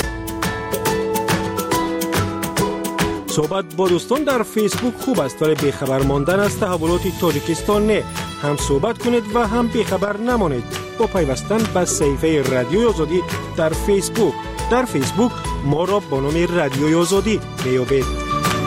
S4: صحبت با دوستان در فیسبوک خوب است ولی بیخبر ماندن از تحولات تاجیکستان نه. هم صحبت کنید و هم بیخبر نمانید با پیوستن به صفحه رادیوی آزادی در فیسبوک. در فیسبوک ما را با نام رادیوی آزادی میابید.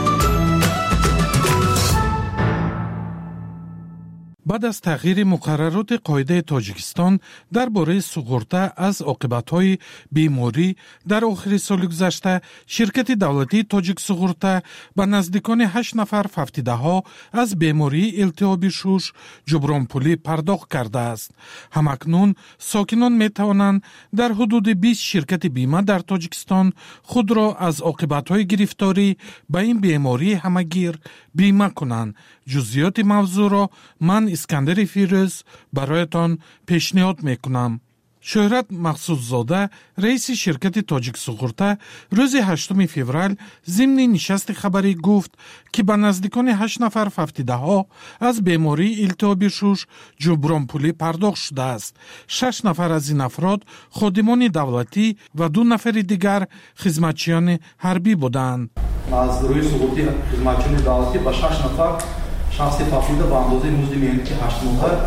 S9: بعد از تغییر مقررات قاعده تاجیکستان درباره سوغورتا از عاقبت‌های بیماری در آخر سال گذشته، شرکت دولتی تاجیک سوغورتا به نزدیکان هشت نفر ففتیده‌ها از بیماری التهاب شوش جبران پولی پرداخت کرده است. همکنون ساکنان می توانند در حدود بیست شرکت بیمه در تاجیکستان خود را از عاقبت‌های گرفتاری به این بیماری همگیر بیمه کنند. جزئیات موضوع را من اسکندر فیروز برایتان پیشنهاد میکنم. شهرت مقصودزاده رئیس شرکت تاجیک سوغورتا روز هشتم فوریه ضمن نشست خبری گفت که به نزدیکان هشت نفر ففتیده‌ها از بیماری التهاب شوش جبران پولی پرداخت شده است. شش نفر از این افراد خادمان دولتی و دو نفر دیگر خدمتچیان حربی بودند.
S23: از روی سقوطی خدمتچیان دولتی با شش نفر شخصی ففتیده با اندازه مزد مهنتی هشت ماه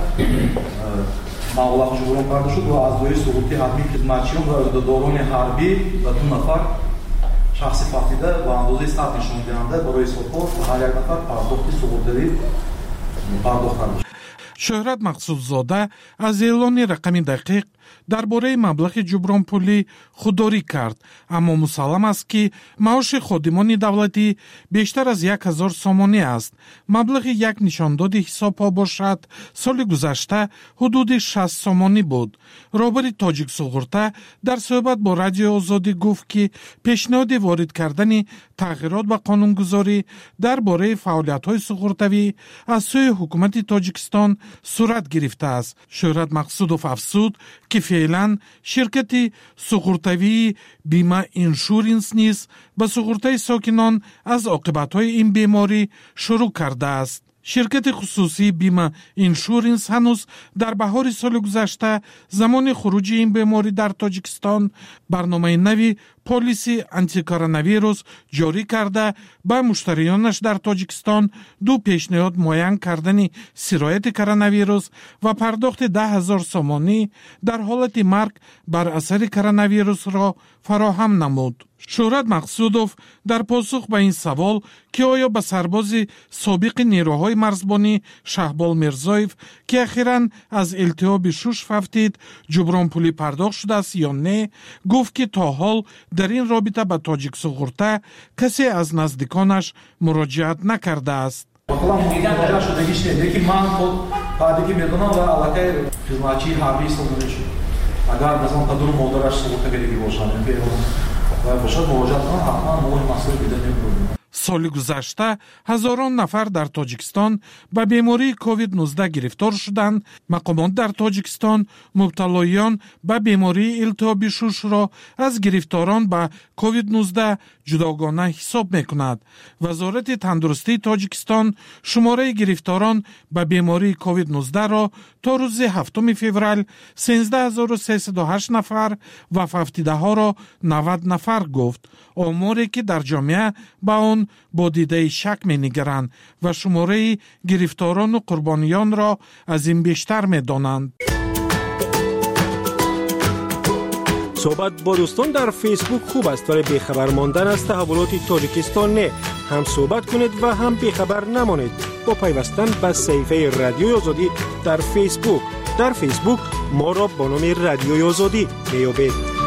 S23: مبلغ جبران کرده شد و از روی سقوطی حربی خدمتچیان و عهدهداران حربی و دو نفر شخصی ففتیده با اندازه صد نشان دهنده برای سپورت و هر یک نفر پرداخت سقوطی پرداخت کرده شد.
S9: شهرت مقصودزاده از اعلان رقم دقیق درباره مبلغ جبران پولی خودداری کرد، اما مسلم است که معاش خادمان دولتی بیشتر از یک هزار سامانی است. مبلغ یک نشانداد حساب باشد سال گذشته حدود شصت سامانی بود. رهبر تاجیک سوغورتا در صحبت با رادیو آزادی گفت که پیشنهاد وارد کردن تغییرات به قانونگذاری درباره فعالیت‌های سوغورتوی از سوی حکومت تاجیکستان صورت گرفته است. شهرت مقصودوف افزود که فعلا شرکت سوغورتوی بیمه اینشورنس نیز به سوغورتای ساکنان از عاقبت‌های این بیماری شروع کرده است. شرکت خصوصی بیمه اینشورنس هنوز در بهار سال گذشته زمان خروج این بیماری در تاجیکستان برنامه نوی پالیسی آنتی کوروناویروس جاری کرده به مشتریانش در تاجیکستان دو پیشنهاد معین کردن سرایت کوروناویروس و پرداخت ده هزار سامانی در حالت مرگ بر اثر کوروناویروس را فراهم نمود. شهرت مقصودوف در پاسخ به این سوال که آیا به سرباز سابق نیروهای مرزبانی شهبال میرزایف که اخیراً از التهاب شوش ففتید جبران پولی پرداخت شده است یا نه، گفت که تا حال در این رابطه به تاجیک سغورته کسی از نزدیکانش مراجعت نکرده است.
S23: مثلا مراجعه شدگی شده که من خود پادگی میدونم و علاقه خدمتچی حربی سلطنت شد. اگر مثلا پدر مادرش سلطنت گیری باشد و باشد مراجعه کنم حتما مورد مسئول بیده نمی‌کنم.
S9: سال گذشته هزاران نفر در تاجیکستان به بیماری کووید نوزده گرفتار شدند. مقامات در تاجیکستان مبتلایان به بیماری التهاب شوش را از گرفتاران به کووید نوزده جداگانه حساب می‌کند. وزارت تندرستی تاجیکستان شماره گرفتاران به بیماری کووید نوزده را تا روز هفتم فوریه سیزده هزار و سیصد و هشت نفر و ففتیده ها را نود نفر گفت. آماری که در جامعه به آن با دیده شک می‌نگرند و شماره گرفتاران و قربانیان را از این بیشتر می‌دانند.
S4: صحبت با دوستان در فیسبوک خوب است ولی بیخبر ماندن از تحولات تاجیکستان نه. هم صحبت کنید و هم بیخبر نمانید با پیوستن به صفحه رادیوی آزادی در فیسبوک. در فیسبوک ما را با نام رادیوی آزادی میابید.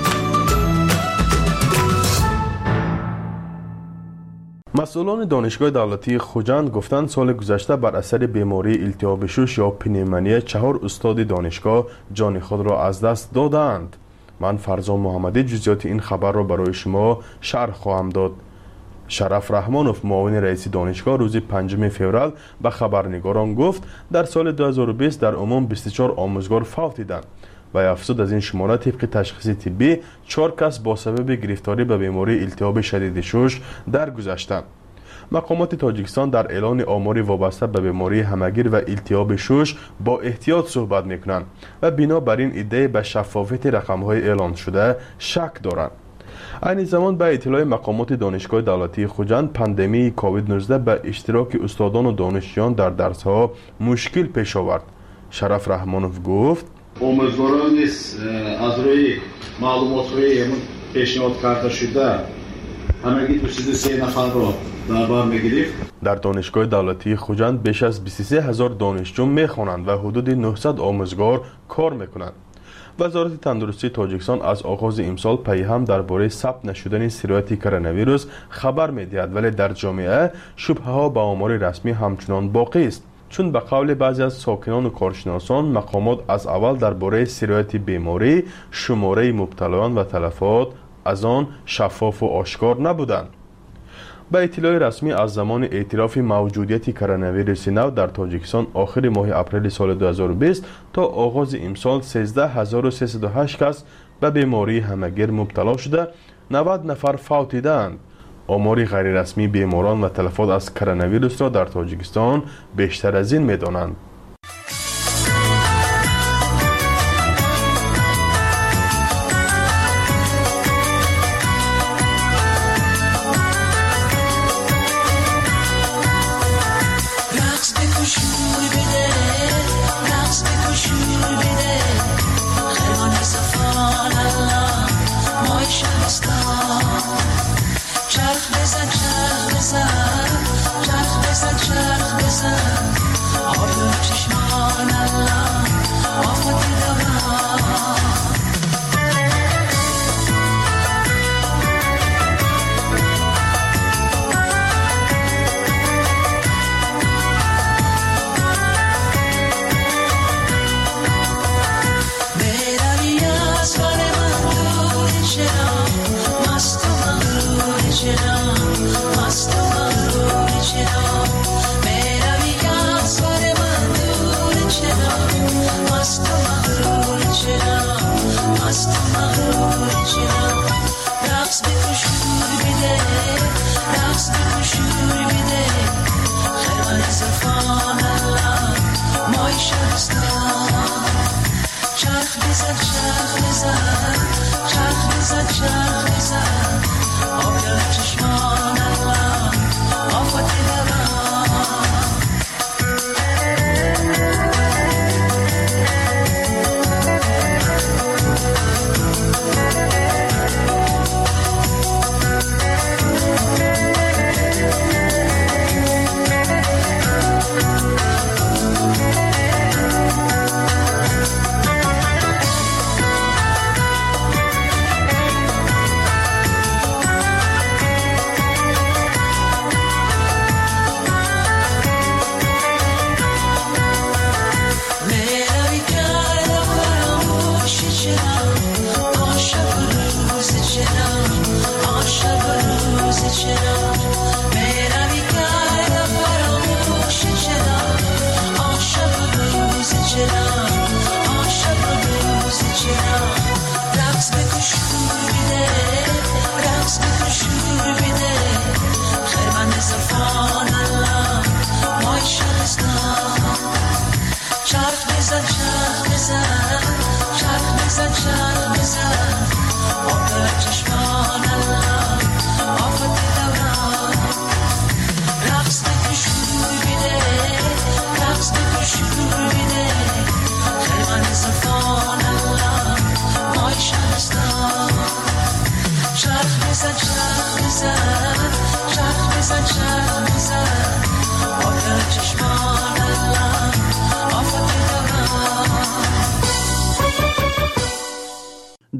S8: مسئولان دانشگاه دولتی خوجند گفتند سال گذشته بر اثر بیماری التهاب شوش یا پنیمونیا چهار استاد دانشگاه جان خود را از دست دادند. من فرزان محمدی جزئیات این خبر را برای شما شرح خواهم داد. شرف رحمانوف معاون رئیس دانشگاه روز پنجم فوریه به خبرنگاران گفت در سال دو هزار و بیست در عموم بیست و چهار آموزگار فوت دیدند و افزود از این شماره طبق تشخیص طبی چهار کس با سبب گرفتاری به بیماری التهاب شدید شوش درگذشتند. مقامات تاجیکستان در اعلان آماری وابسته به بیماری همگیر و التهاب شوش با احتیاط صحبت میکنند و بنابراین ایده به شفافیت رقم‌های اعلان شده شک دارند. این زمان به اطلاع مقامات دانشگاه دولتی خوجند پاندمی کووید نوزده به اشتراک استادان و دانشجویان در درس‌ها مشکل پیش آورد. شرف رحمانوف گفت
S10: آموزگاران نیز از روی معلومات‌های پیشنهاد کرده شده همگی دویست و سه نفر را در بر می‌گرفت.
S8: در دانشگاه دولتی خوجند بیش از بیست و سه هزار دانشجو می‌خوانند و حدود نهصد آموزگار کار می‌کنند. وزارت تندرستی تاجیکستان از آغاز امسال پی هم درباره ثبت نشدن سرایت کرونا ویروس خبر می‌دهد ولی در جامعه شبهه‌ها به آمار رسمی همچنان باقی است. چون به قول بعضی از ساکنان و کارشناسان مقامات از اول درباره سرایت بیماری شماره مبتلایان و تلفات از آن شفاف و آشکار نبودند. به اطلاع رسمی از زمان اعتراف موجودیت کرونا ویروس نو در تاجیکستان آخر ماه اپریل سال دو هزار و بیست تا آغاز امسال سیزده هزار و سیصد و هشت کس به بیماری همگیر مبتلا شده، نود نفر فوت دیدند. آمار غیر رسمی بیماران و تلفات از کرونا ویروس را در تاجیکستان بیشتر از این می‌دانند.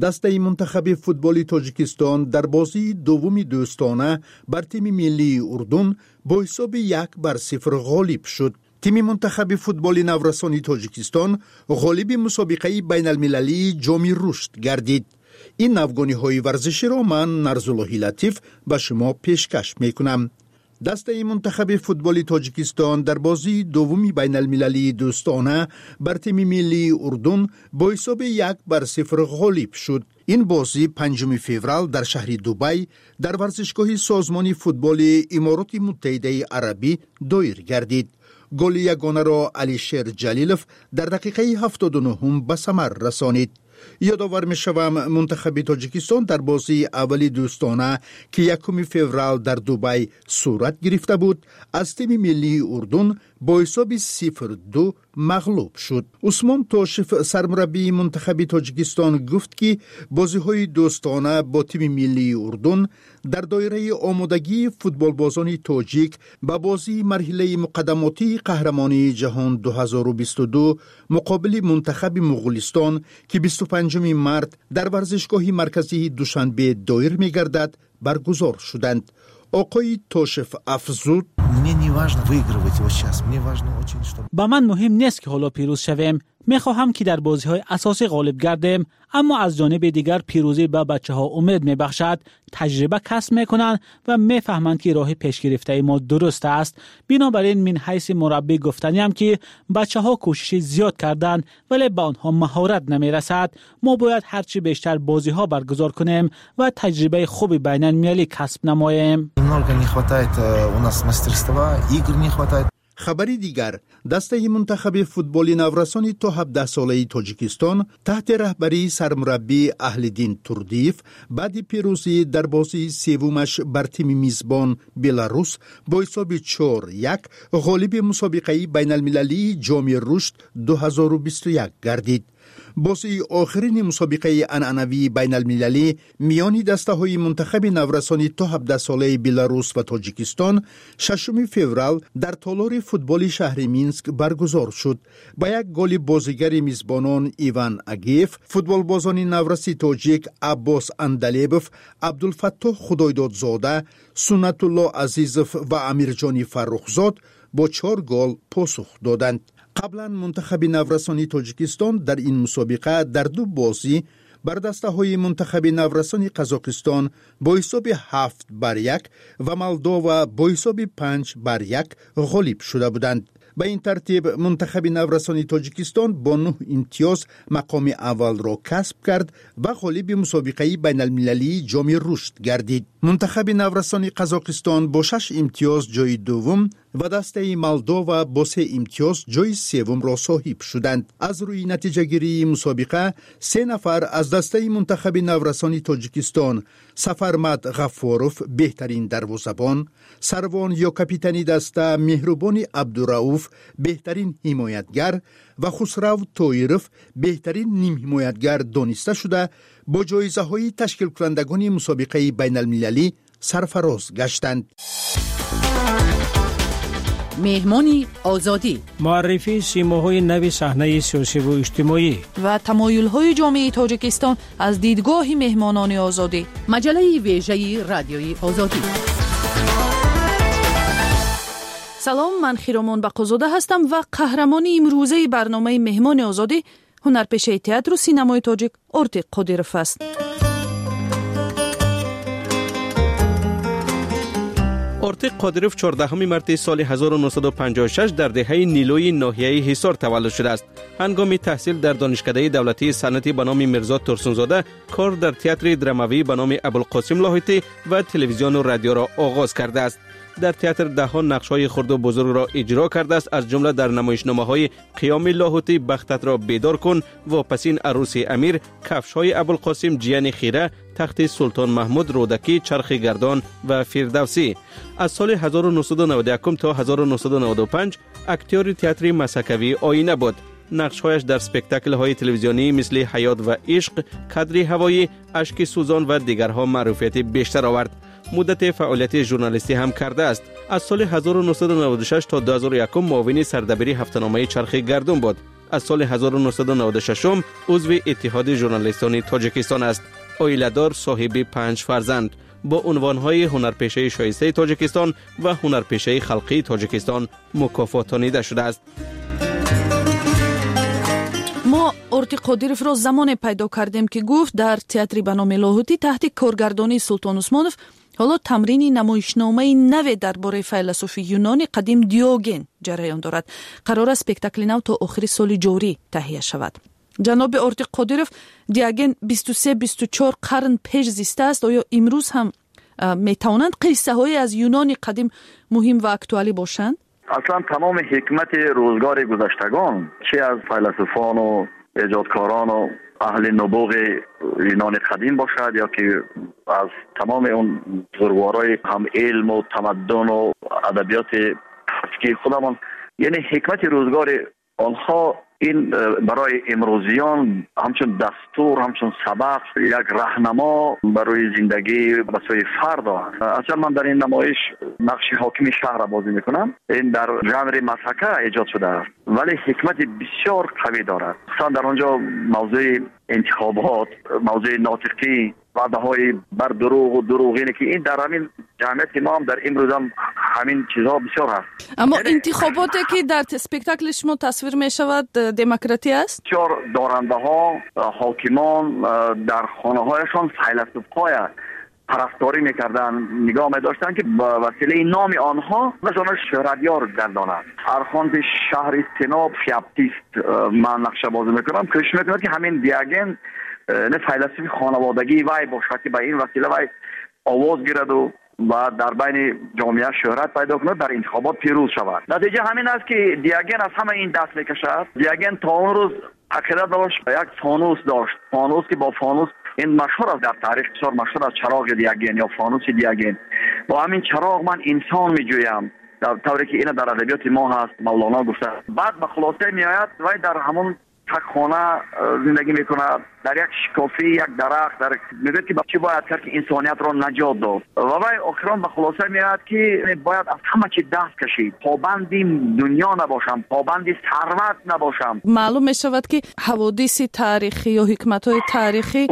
S11: دسته منتخب فوتبال تاجیکستان در بازی دوم دوستانه بر تیم ملی اردن با حساب یک بر صفر غالب شد. تیم منتخب فوتبال نورسانی تاجیکستان غالب مسابقه بین المللی جام رشد گردید. این نوگانی های ورزشی را من نرزاللهی لطیف به شما پیشکش می کنم. دسته منتخب فوتبال تاجیکستان در بازی دومی بین المللی دوستانه بر تیم ملی اردن با حساب یک بر صفر غالب شد. این بازی پنجم فوریه در شهر دبی در ورزشگاه سازمان فوتبال امارات متحده عربی دایر گردید. گل یگانه را علیشیر جلیلوف در دقیقه هفتاد و نه به ثمر رسانید. یادآور می شوم منتخب تاجیکستان در بازی اولی دوستانه که یکم فوریه در دبی صورت گرفته بود از تیم ملی اردن با حساب صفر دو مغلوب شد. عثمان تاشف سرمربی منتخب تاجیکستان گفت که بازی های دوستانه با تیم ملی اردن در دایره آمادگی فوتبال بازان تاجیک به بازی مرحله مقدماتی قهرمانی جهان دو هزار و بیست و دو مقابل منتخب مغولستان که بیست و پنجم مارس در ورزشگاه مرکزی دوشنبه دایر می گردد برگزار شدند. آقای توشف افزود
S2: با من مهم نیست که حالا پیروز شویم. میخواهم که در بازی های اساسی غالب گردیم، اما از جانب دیگر پیروزی به بچه ها امید میبخشد، تجربه کسب میکنند و میفهمند که راه پیش گرفته ما درست است. بنابراین من حیث مربی گفتنیم که بچه ها کوشش زیاد کردند ولی به آنها مهارت نمیرسد. ما باید هرچی بیشتر بازی ها برگزار کنیم و تجربه خوبی بین المللی کسب نماییم.
S11: خبری دیگر، دسته منتخب فوتبال نورسانی تا هفده ساله تاجیکستان تحت رهبری سرمربی اهلدین توردیف بعد پیروزی در بازی سومش بر تیم میزبان بلاروس با حساب چهار یک غالب مسابقه بین المللی جام رشد دو هزار و بیست و یک گردید. بازی آخرین مسابقه عنعنوی بین المللی میان دسته های منتخب نورسانی تا هفده ساله بلاروس و تاجیکستان ششم فوریه در تالار فوتبال شهر مینسک برگزار شد. با یک گل بازیگر میزبانان ایوان اگیف، فوتبال بازان نورسی تاجیک عباس اندلیبوف، عبدالفتاح خدایدادزاده، سنت الله عزیزوف و امیرجانی فرخزاد با چهار گل پاسخ دادند. قبلا منتخب نورسانی تاجیکستان در این مسابقه در دو بازی بر دسته های منتخب نورسانی قزاقستان با حساب هفت بر یک و مولداوا با حساب پنج بر یک غالب شده بودند. به این ترتیب منتخب نورسانی تاجیکستان با نه امتیاز مقام اول را کسب کرد و غالب مسابقه بین المللی جام رشد گردید. منتخب نورسانی قزاقستان با شش امتیاز جای دوم و دسته مولداوا با سه امتیاز جای سوم را صاحب شدند. از روی نتیجه گیری مسابقه سه نفر از دسته منتخب نورسانی تاجیکستان، سفرمد غفاروف بهترین دروازه‌بان، سروان یا کاپیتانی دسته مهربانی عبدالرؤوف بهترین حمایتگر و خسرو تویروف بهترین نیم حمایتگر دانسته شده با جایزه های تشکیل کنندگان مسابقه بین المللی سرفراز گشتند.
S12: مهمانی آزادی،
S14: معرفی سیماهای نوی صحنه سیاسی و اجتماعی
S20: و تمایل‌های جامعه تاجیکستان از دیدگاه مهمانان آزادی.
S12: مجله ویژه رادیوی آزادی.
S20: سلام، من خیرامان بقازاده هستم و قهرمان امروزه برنامه مهمان آزادی هنرپیشه تئاتر و سینمای تاجیک ارتیق قادیروف است.
S19: ارتیق قادیروف چهاردهم مارس سال هزار و نهصد و پنجاه و شش در دهه نیلوی ناحیه حصار تولد شده است. هنگام تحصیل در دانشکده دولتی صنعتی به نام میرزا ترسونزاده کار در تئاتر دراموی به نام ابوالقاسم لاهوتی و تلویزیون و رادیو را آغاز کرده است. در تئاتر ده‌ها نقش‌های خرد و بزرگ را اجرا کرده است، از جمله در نمایشنامه‌های قیام لاهوتی، بختت را بیدار کن، واپسین عروس امیر، کفش‌های ابوالقاسم، جیان خیره، تخت سلطان محمود، رودکی، چرخ گردان و فردوسی. از سال هزار و نهصد و نود و یک تا هزار و نهصد و نود و پنج اکتور تئاتر مسکوی آینه بود. نقش‌هایش در اسپکتاکل‌های تلویزیونی مثل حیات و عشق، کادر هوایی، اشک سوزان و دیگرها معروفیت بیشتر آورد. مدت فعالیت ژورنالیستی هم کرده است. از سال هزار و نهصد و نود و شش تا دو هزار و یک معاون سردبیر هفته‌نامه چرخ گردون بود. از سال هزار و نهصد و نود و شش عضو اتحاد ژورنالیستان تاجیکستان است. عائله‌دار، صاحب پنج فرزند، با عنوان‌های هنرپیشه شایسته تاجیکستان و هنرپیشه خلقی تاجیکستان مکافاتانیده شده است.
S20: ما ارتی قادیروف را زمان پیدا کردیم که گفت در تئاتر به نام لاهوتی تحت کارگردانی سلطان عثمانوف حالا تمرین نمایشنامه نو درباره فیلسوف یونانی قدیم دیوگن جریان دارد. قرار است اسپکتاکل نو تا آخر سال جاری تهیه شود. جناب ارتی قادیروف، دیوگن بیست و سه بیست و چهار قرن پیش زیسته است. آیا امروز هم میتوانند قصه های از یونان قدیم مهم و اکتوالی باشند؟
S13: اصلا تمام حکمت روزگار گذشتگان، چه از فیلسوفان و ایجادکاران و اهل نبوغ یونان قدیم باشد یا که از تمام اون بزرگوارای هم علم و تمدن و ادبیات که خودمان، یعنی حکمت روزگار آنها این برای امروزیان همچون دستور، همچون سبق، یک راهنما برای زندگی بسیار فرد است. اصلا من در این نمایش نقش حاکم شهر را بازی میکنم. این در ژانر مسخره ایجاد شده است ولی حکمت بسیار قوی دارد. مثلا در آنجا موضوع انتخابات، موضوع ناطقی، وعده های بر دروغ و دروغینه که این در همین جمعیت ما هم در امروز هم همین چیزها بسیار هست.
S20: اما انتخاباتی که در اسپکتاکل شما تصویر می شود دموکراتی است؟
S13: بسیار دارنده ها، حاکمان در خانه هایشان فیلسوف های پرستاری میکردن، نگاه می داشتن که با وسیله نام آنها مثلا شهرتیار گردانند. ارخاند شهر استناب فیاپتیست من نقشه بازی میکنم، کش میکنم که همین دیوگن نه فیلسوف خانوادگی وای باشد که به این وسیله وای آواز گیرد و و در بین جامعه شهرت پیدا کند، در انتخابات پیروز شود. نتیجه همین است که دیوگن از همه این دست میکشد. دیوگن تا اون روز عقیده داشت یک فانوس داشت، فانوس که با فانوس این مشهور است در تاریخ، بسیار مشهور است چراغ دیوگن یا فانوس دیوگن. با همین چراغ من انسان میجویم، در طوری که این در ادبیات ما هست، مولانا گفته. بعد به خلاصه میآید و در همون تک خانه زندگی میکنه، در یک شکافی، یک درخت، در میگه که چی باید کرد که انسانیت را نجات داد. و وای آخران به خلاصه میاد که باید از همه چی دست کشید، پابندی دنیا نباشم، پابندی ثروت نباشم.
S20: معلوم میشود که حوادث تاریخی یا حکمت‌های تاریخی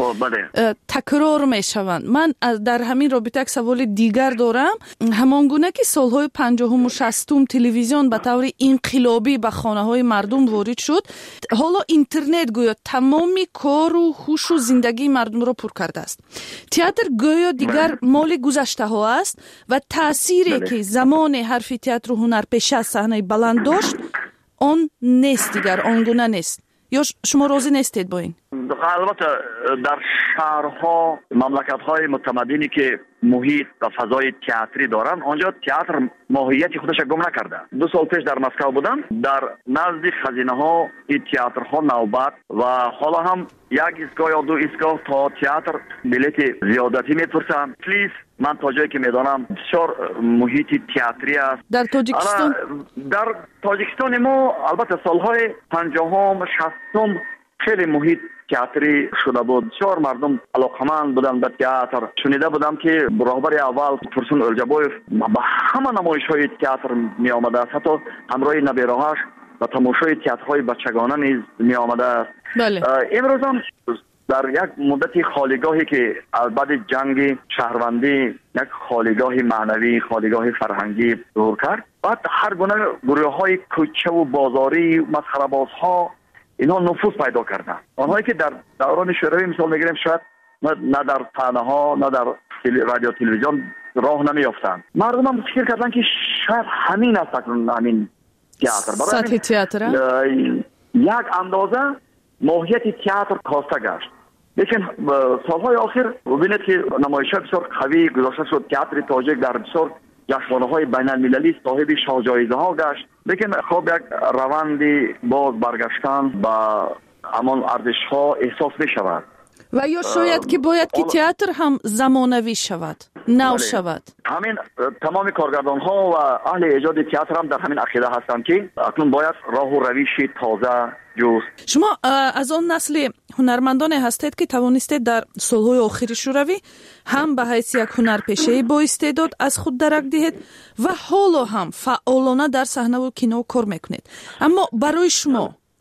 S20: تکرار میشوند. من در همین رابطه یک سوال دیگر دارم. همانگونه که سالهای پنجاهم و شصتم تلویزیون به طور انقلابی به خانه‌های مردم وارد شد، حالا اینترنت گویا تمامی کار و هوش و زندگی مردم را پر کرده است. تئاتر گویا دیگر مال گذشته ها است و تأثیری که زمان حرف تئاتر و هنرپیشه از صحنه بلند داشت آن نیست، دیگر آنگونه نیست. یا شما راضی نیستید با این؟
S13: البته در شهرها، مملکت‌های متمدنی که محیط و فضای تئاتری دارن، آنجا تئاتر ماهیت خودش گم نکرده. دو سال پیش در مسکو بودم، در نزد خزینه ها این تئاترها نوبت و حالا هم یک ایستگاه یا دو ایستگاه تا تئاتر بلیت زیادتی میپرسن. پلیز من تا جایی که میدانم بسیار محیط تئاتری است
S20: در تاجیکستان.
S13: در تاجیکستان ما البته سالهای پنجاهم شصتم خیلی محیط تئاتری شده بود، بسیار مردم علاقمند بودن به تئاتر. شنیده بودم که راهبر اول فرسون الجبویف به همه نمایش‌های تئاتر می آمده است، حتی همراه نبیره‌هاش و تماشای تئاترهای بچگانه نیز می آمده است.
S20: بله.
S13: امروز هم در یک مدت خالیگاهی که بعد جنگ شهروندی یک خالیگاه معنوی، خالیگاه فرهنگی ظهور کرد، بعد هر گونه گروه‌های کوچه و بازاری، مسخره‌بازها اینها نفوذ پیدا کردن. آنهایی که در دوران شوروی مثال میگیریم شاید نه در صحنه ها نه در رادیو تلویزیون راه نمیافتند. مردم هم فکر کردن که شاید همین است همین تئاتر.
S20: سطح تئاتر
S13: یک اندازه ماهیت تئاتر کاسته گشت. لیکن سالهای آخر ببینید که نمایش‌ها بسیار قوی گذاشته شد. تئاتر تاجیک در بسیار جشنواره‌های بین‌المللی صاحب شاهجایزه‌ها گشت. لیکن خب یک روندی باز برگشتن با همان ارزش‌ها احساس می‌شود.
S20: و یا شاید که باید که تئاتر هم زمانوی شود، نو شود.
S13: همین تمام کارگردان‌ها و اهل ایجاد تئاتر هم در همین عقیده هستند که اکنون باید راه و روش تازه جست.
S20: شما از آن نسل هنرمندان هستید که توانستید در سالهای آخر شوروی هم به حیث یک هنرپیشه با استعداد از خود درک دهید و حالا هم فعالانه در صحنه و کینو کار میکنید. اما برای شما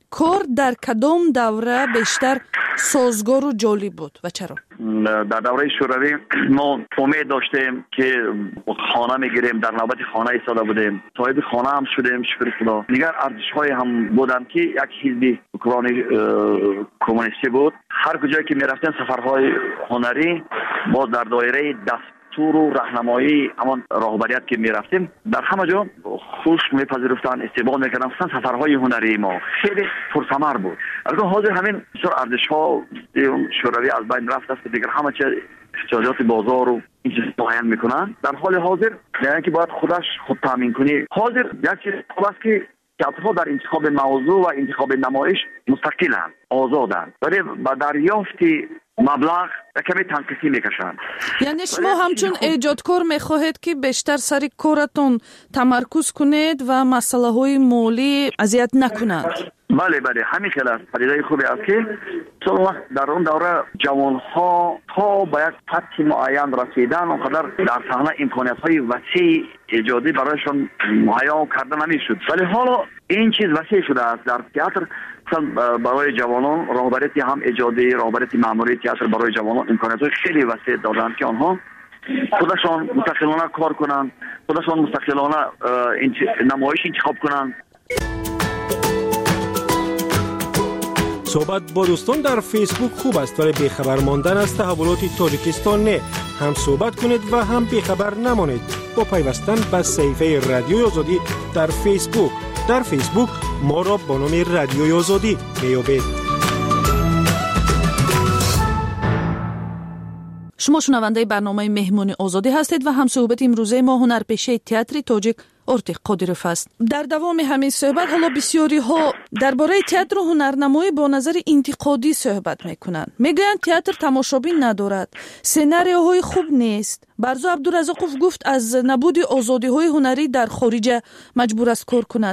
S20: کار در کدام دوره بیشتر سازگار و جالب بود و چرا؟
S13: در دوره شوروی ما امید داشتیم که خانه میگیریم، در نوبت خانه ایستاده بودیم، صاحب خانه هم شدیم شکر خدا. دیگر ارزش های هم بودن که یک حزب اوکراینی کمونیستی بود. هر کجایی که میرفتیم سفرهای هنری با در دایره دست تور و راهنمایی همان راهبریت که میرفتیم در همه جا خوش میپذیرفتن، استقبال میکردن. خصوصا سفرهای هنری ما خیلی پرثمر بود. البته حاضر همین بسیار ارزش ها شوروی از بین رفت است، دیگر همه چیز احتیاجات بازار و این چیز تعیین میکنن. در حال حاضر یعنی که باید خودش خود تامین کنی. حاضر یک چیز خوب است که تئاترها در انتخاب موضوع و انتخاب نمایش مستقلند، آزادند، ولی با دریافت مبلغ کمی تنقیصی میکشند.
S20: یعنی شما همچون ایجادکار میخواهید که بیشتر سر کارتون تمرکز کنید و مسئله های مالی اذیت نکنند؟
S13: بله بله همین خیلی است. پدیده خوبی است که در اون دوره جوان ها تا با یک سطح معین رسیدن اونقدر در صحنه امکانیت های وسیع ایجادی برایشان مهیا کردن نمیشد، ولی حالا این چیز وسیع شده است. در تئاتر برای جوانان راهبریتی هم ایجادی، راهبریتی مأموری تئاتر برای جوانان امکانیت های خیلی وسیع دادند که آنها خودشان مستقلانه کار کنند، خودشان مستقلانه نمایش انتخاب کنند.
S4: صحبت با دوستان در فیسبوک خوب است، ولی بیخبر ماندن از تحولات تاجیکستان نه. هم صحبت کنید و هم بیخبر نمانید با پیوستن به صفحه رادیوی آزادی در فیسبوک. در فیسبوک ما را با نام رادیوی آزادی میابید.
S20: شما شنونده برنامه مهمون آزادی هستید و هم صحبت امروزه ما هنرپیشه تئاتر تاجیک ارتق قادروف است. در دوام همین صحبت حالا بسیاری ها درباره تئاتر و هنرنمایی با نظر انتقادی صحبت میکنند. میگویند تئاتر تماشابین ندارد، سناریوهای خوب نیست. برزو عبدالرزاقوف گفت از نبود آزادی های هنری در خارج مجبور است کار کند.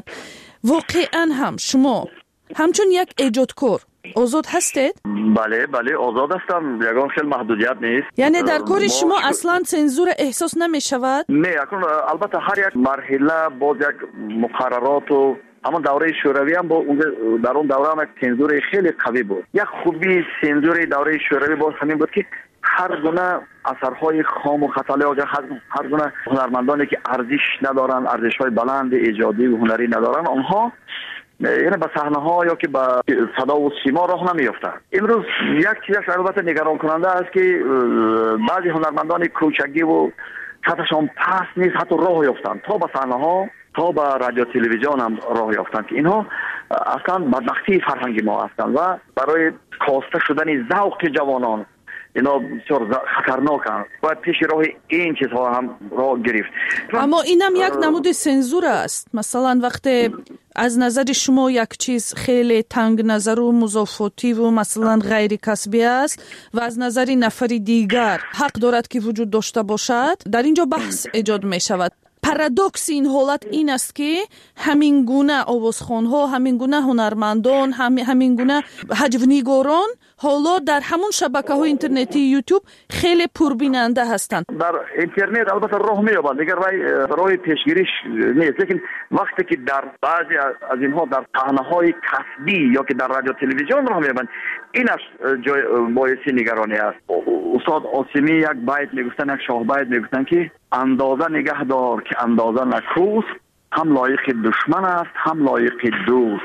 S20: واقعا هم شما همچون یک ایجادکار آزاد هستید؟
S13: بله بله آزاد هستم، یگان خیلی محدودیت نیست.
S20: یعنی در کار شما اصلا سنزور احساس نمی شود؟
S13: نه، البته هر یک مرحله با یک مقررات و اما دوره شوروی هم با در اون دوره هم یک سنزور خیلی قوی بود. یک خوبی سنزور دوره شوروی باز همین بود که هر گونه اثرهای خام و خطاله و هر گونه هنرمندانی که ارزش ندارن، ارزش‌های بلند ایجادی و هنری ندارن، آنها یعنی به صحنه ها یا که به صدا و سیما راه نمیافتند. امروز یک چیزش البته نگران کننده است که بعضی هنرمندان کوچگی و سطحشان پست نیست، حتی راه یافتند تا به صحنه ها، تا به رادیو تلویزیون هم راه یافتند که اینها اصلا بدبختی فرهنگی ما هستند و برای کاسته شدن ذوق جوانان اینا بسیار خطرناکند. باید پیش راه این چیزها هم راه گرفت.
S20: اما اینم یک نمود سنزور است. مثلا وقتی از نظر شما یک چیز خیلی تنگ نظر و مضافاتی و مثلا غیر کسبی است و از نظر نفر دیگر حق دارد که وجود داشته باشد، در اینجا بحث ایجاد می شود. پارادوکس این حالت این است که همین گونه آوازخوان‌ها، همین گونه هنرمندان، همین گونه هجونیگاران حالا در همون شبکه‌های اینترنتی یوتیوب خیلی پربیننده هستند.
S13: در اینترنت البته راه می‌یابند، دیگر راه پیشگیریش نیست، لیکن وقتی که در بعضی از اینها در صحنه‌های کسبی یا که در رادیو تلویزیون راه می‌یابند، اینش جای باعث نگرانی است. استاد آسیمی یک بیت میگفتن، یک شاه بیت میگفتن که اندازه نگه دار که اندازه نکوست، هم لایق دشمن است هم لایق دوست.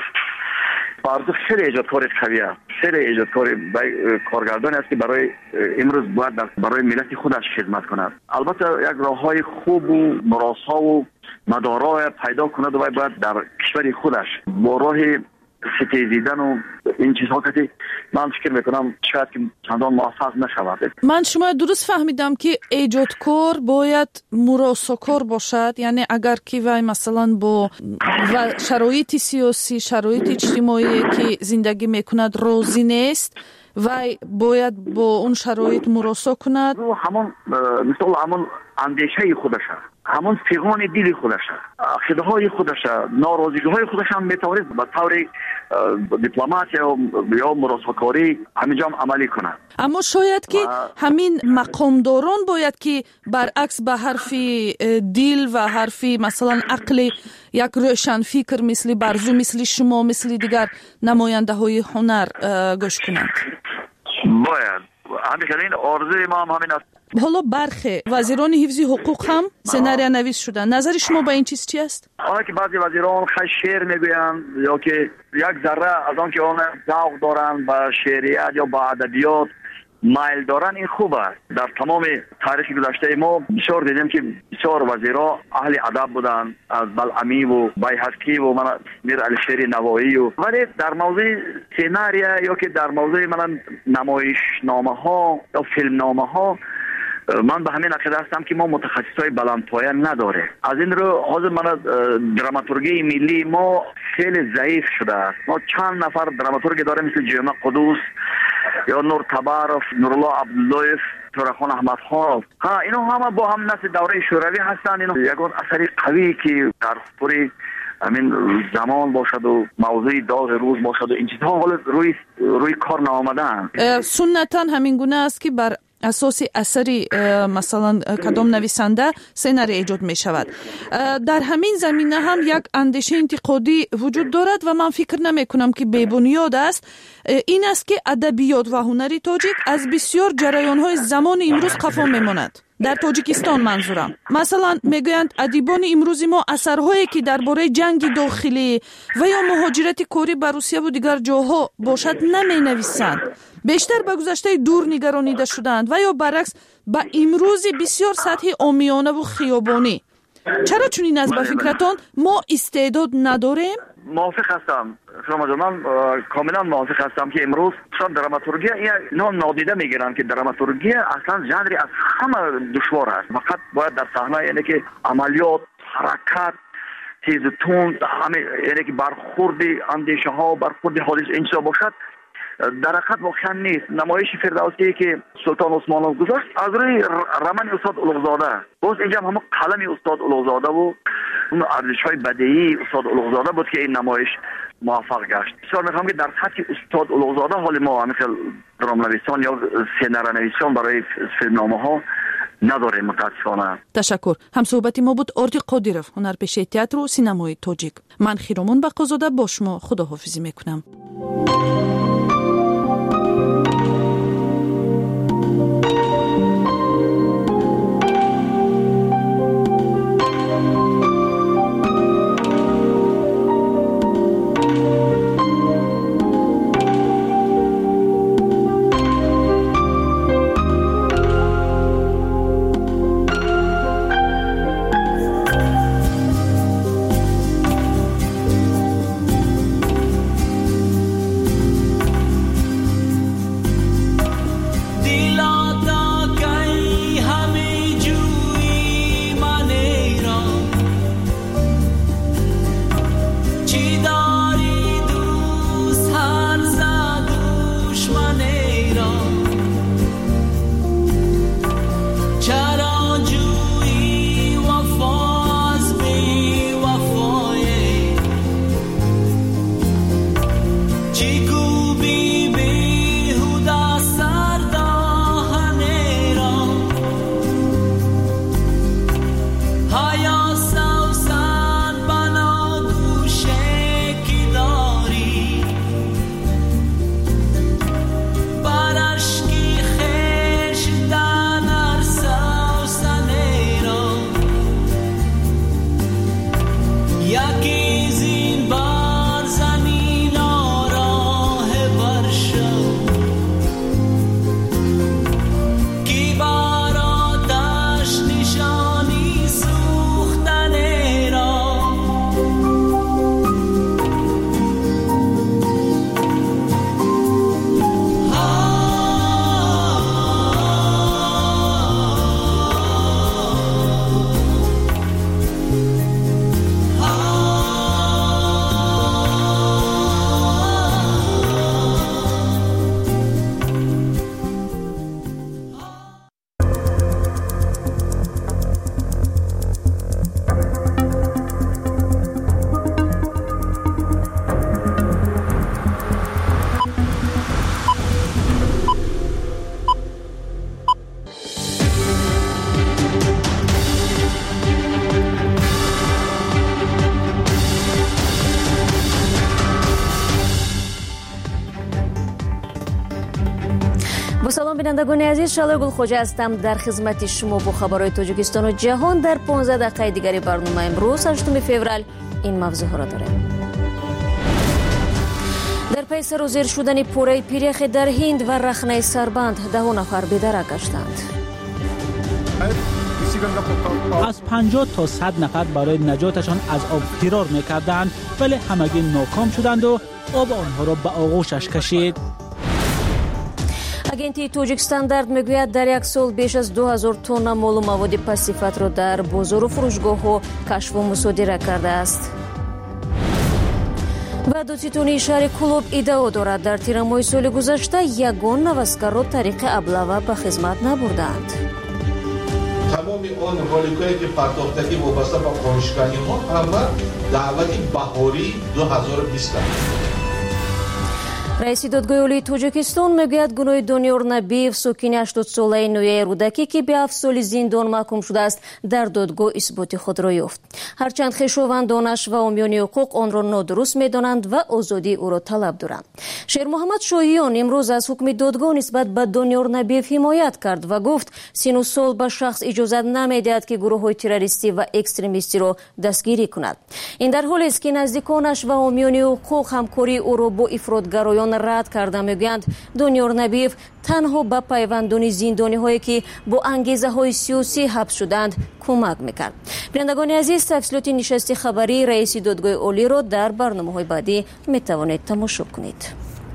S13: برزو خیلی ایجادکار قوی است، خیلی ایجادکار کارگردانی است که برای امروز باید برای ملت خودش خدمت کند. البته یک راههای خوب و مراسا و مدارا پیدا کند و باید در کشور خودش با راه ستیزیدن و این چیزها که من فکر میکنم شاید که چندان موفق نشود.
S20: من شما درست فهمیدم که ایجادکار باید مراساکار باشد، یعنی اگر که وای مثلا با و شرایط سیاسی، شرایط اجتماعی که زندگی میکند راضی نیست و باید با اون شرایط مراسا کند.
S13: همون مثل همون اندیشه خودش است. همون فیغان دل خودش، خداهای خودش، ناراضگی های خودش هم میتواند به طور دیپلماسی یا مراسله‌کاری همینجا عملی کنه.
S20: اما شاید که همین مقامداران باید که برعکس به حرف دل و حرف مثلا عقل یک روشن فکر مثل برزو، مثل شما، مثل دیگر نماینده های هنر گوش کنند.
S13: باید همین آرزوی ما هم همین است.
S20: حالا برخی وزیران حفظ حقوق هم سناریو نویس شدن. نظر شما به این چیز چی است؟
S13: آنها که بعضی وزیران خیلی شعر میگویند یا که یک ذره از آن که آن ذوق دارند به شعریت یا به ادبیات مایل دارن، این خوب است. در تمام تاریخ گذشته ما بسیار دیدیم که بسیار وزیرا اهل ادب بودند، از بلعمی و بیهقی و من میر علیشیر نوایی و ولی در موضوع سناریو یا که در موضوع من نمایشنامه ها یا فیلم نامه ها من به همین عقیده هستم که ما متخصصای بلندپایه نداره. از این رو حاضر من دراماتورگی ملی ما خیلی ضعیف شده است. ما چند نفر دراماتورگ داریم مثل جیمه قدوس یا نور تبارف، نورالله عبداللهیف، تورخان احمد خان. ها اینا همه با هم نسل دوره شوروی هستند. اینا یگان اثری قوی که در پوری همین زمان باشد و موضوع داغ روز باشد و این چیزها حالا روی روی کار نآمدن.
S20: سنتا همین گونه است که بر اساس اثری مثلا کدام نویسنده سناریو ایجاد می شود. در همین زمینه هم یک اندیشه انتقادی وجود دارد و من فکر نمی کنم که بی بنیاد است. این است که ادبیات و هنر تاجیک از بسیار جریان های زمان امروز قفا می ماند. در تاجیکستان منظورم. مثلا میگویند ادیبان امروز ما اثرهایی که درباره جنگ داخلی و یا مهاجرت کاری به روسیه و دیگر جاها باشد نمی نویسند. بیشتر به گذشته دور نگرانیده شدند و یا برعکس به امروز بسیار سطحی عامیانه و خیابانی. چرا چنین است به فکرتان ما استعداد نداریم؟
S13: موافق هستم. شما من کاملا موافق هستم که امروز شان دراماتورگی اینا نادیده میگیرن که دراماتورگی اصلا ژانری از همه دشوار است. فقط باید در صحنه یعنی که عملیات، حرکت، تیز و تند، همه یعنی که برخورد اندیشه ها، برخورد حادث این چیزا باشد. در حقیقت واقعا نیست. نمایش فردوسی که سلطان عثمانov گذاشت از روی رمن استاد اولوغزاده، باز اینجا هم قلم استاد اولوغزاده و اون ارزش‌های بدیعی استاد اولوغزاده بود که این نمایش موفق گشت. بسیار می‌خوام که در سطح استاد اولوغزاده حال ما مثل درام‌نویسان یا سناریونویسان برای فیلمنامه‌ها نداریم متاسفانه.
S20: تشکر. هم صحبت ما بود آردی قادیرов، هنرپیشه تئاتر و سینمای تاجیک. من خیرامون بقازاده با شما خداحافظی میکنم.
S1: بینندگان عزیز، شالار گلخوجه هستم در خدمت شما با خبرهای تاجیکستان و جهان. در پانزده دقیقه دیگری برنامه امروز هشتم فوریه این موضوع ها را داریم. در پی سر و زیر شدن پوره پیریخ در هند و رخنه سربند ده نفر به درک گشتند.
S2: از پنجاه تا صد نفر برای نجاتشان از آب فرار می‌کردند، ولی همگی ناکام شدند و آب آنها را به آغوشش کشید.
S1: агентии Togic Standard میگوید در یک سال بیش از دو هزار تن مال و مواد پسیفت را در بازار و فروشگاه‌ها کشف و مصادره کرده است. و دوتیتونی شهر کلوب ادعا دارد در تیر ماه سال گذشته یگان نوسکر را طریق ابله‌ها به خدمت نبردند.
S3: تمام آن رالکایی که پرداختگی وابسته با کنشگانی ها همه دعوت بهاری دو هزار و بیست
S1: رئیس دادگاه عالی تاجیکستان میگوید گناه دانیار نبیев ساکن هشتاد ساله نویای رودکی که به هفت سال زندان محکوم شده است در دادگاه اثبات خود را یافت. هرچند خویشاوندانش و حامیان حقوق آن را نادرست میدانند و آزادی او را طلب دارند. شیر محمد شاهیان امروز از حکم دادگاه نسبت به دانیار نبیев حمایت کرد و گفت سی و نه سال به شخص اجازه نمیدهد که گروه های تروریستی و اکستریمیستی را دستگیری کند. این در حالی است که نزدیکانش و حامیان حقوق همکاری او را با افراطگرایان رد کرده. میگویند دانیار نبیев تنها به پیوندان زندانی هایی که با انگیزه های سیاسی حبس شدند کمک میکرد. بینندگان عزیز، تفصیلات نشست خبری رئیس دادگاه عالی را در برنامه های بعدی میتوانید تماشا کنید.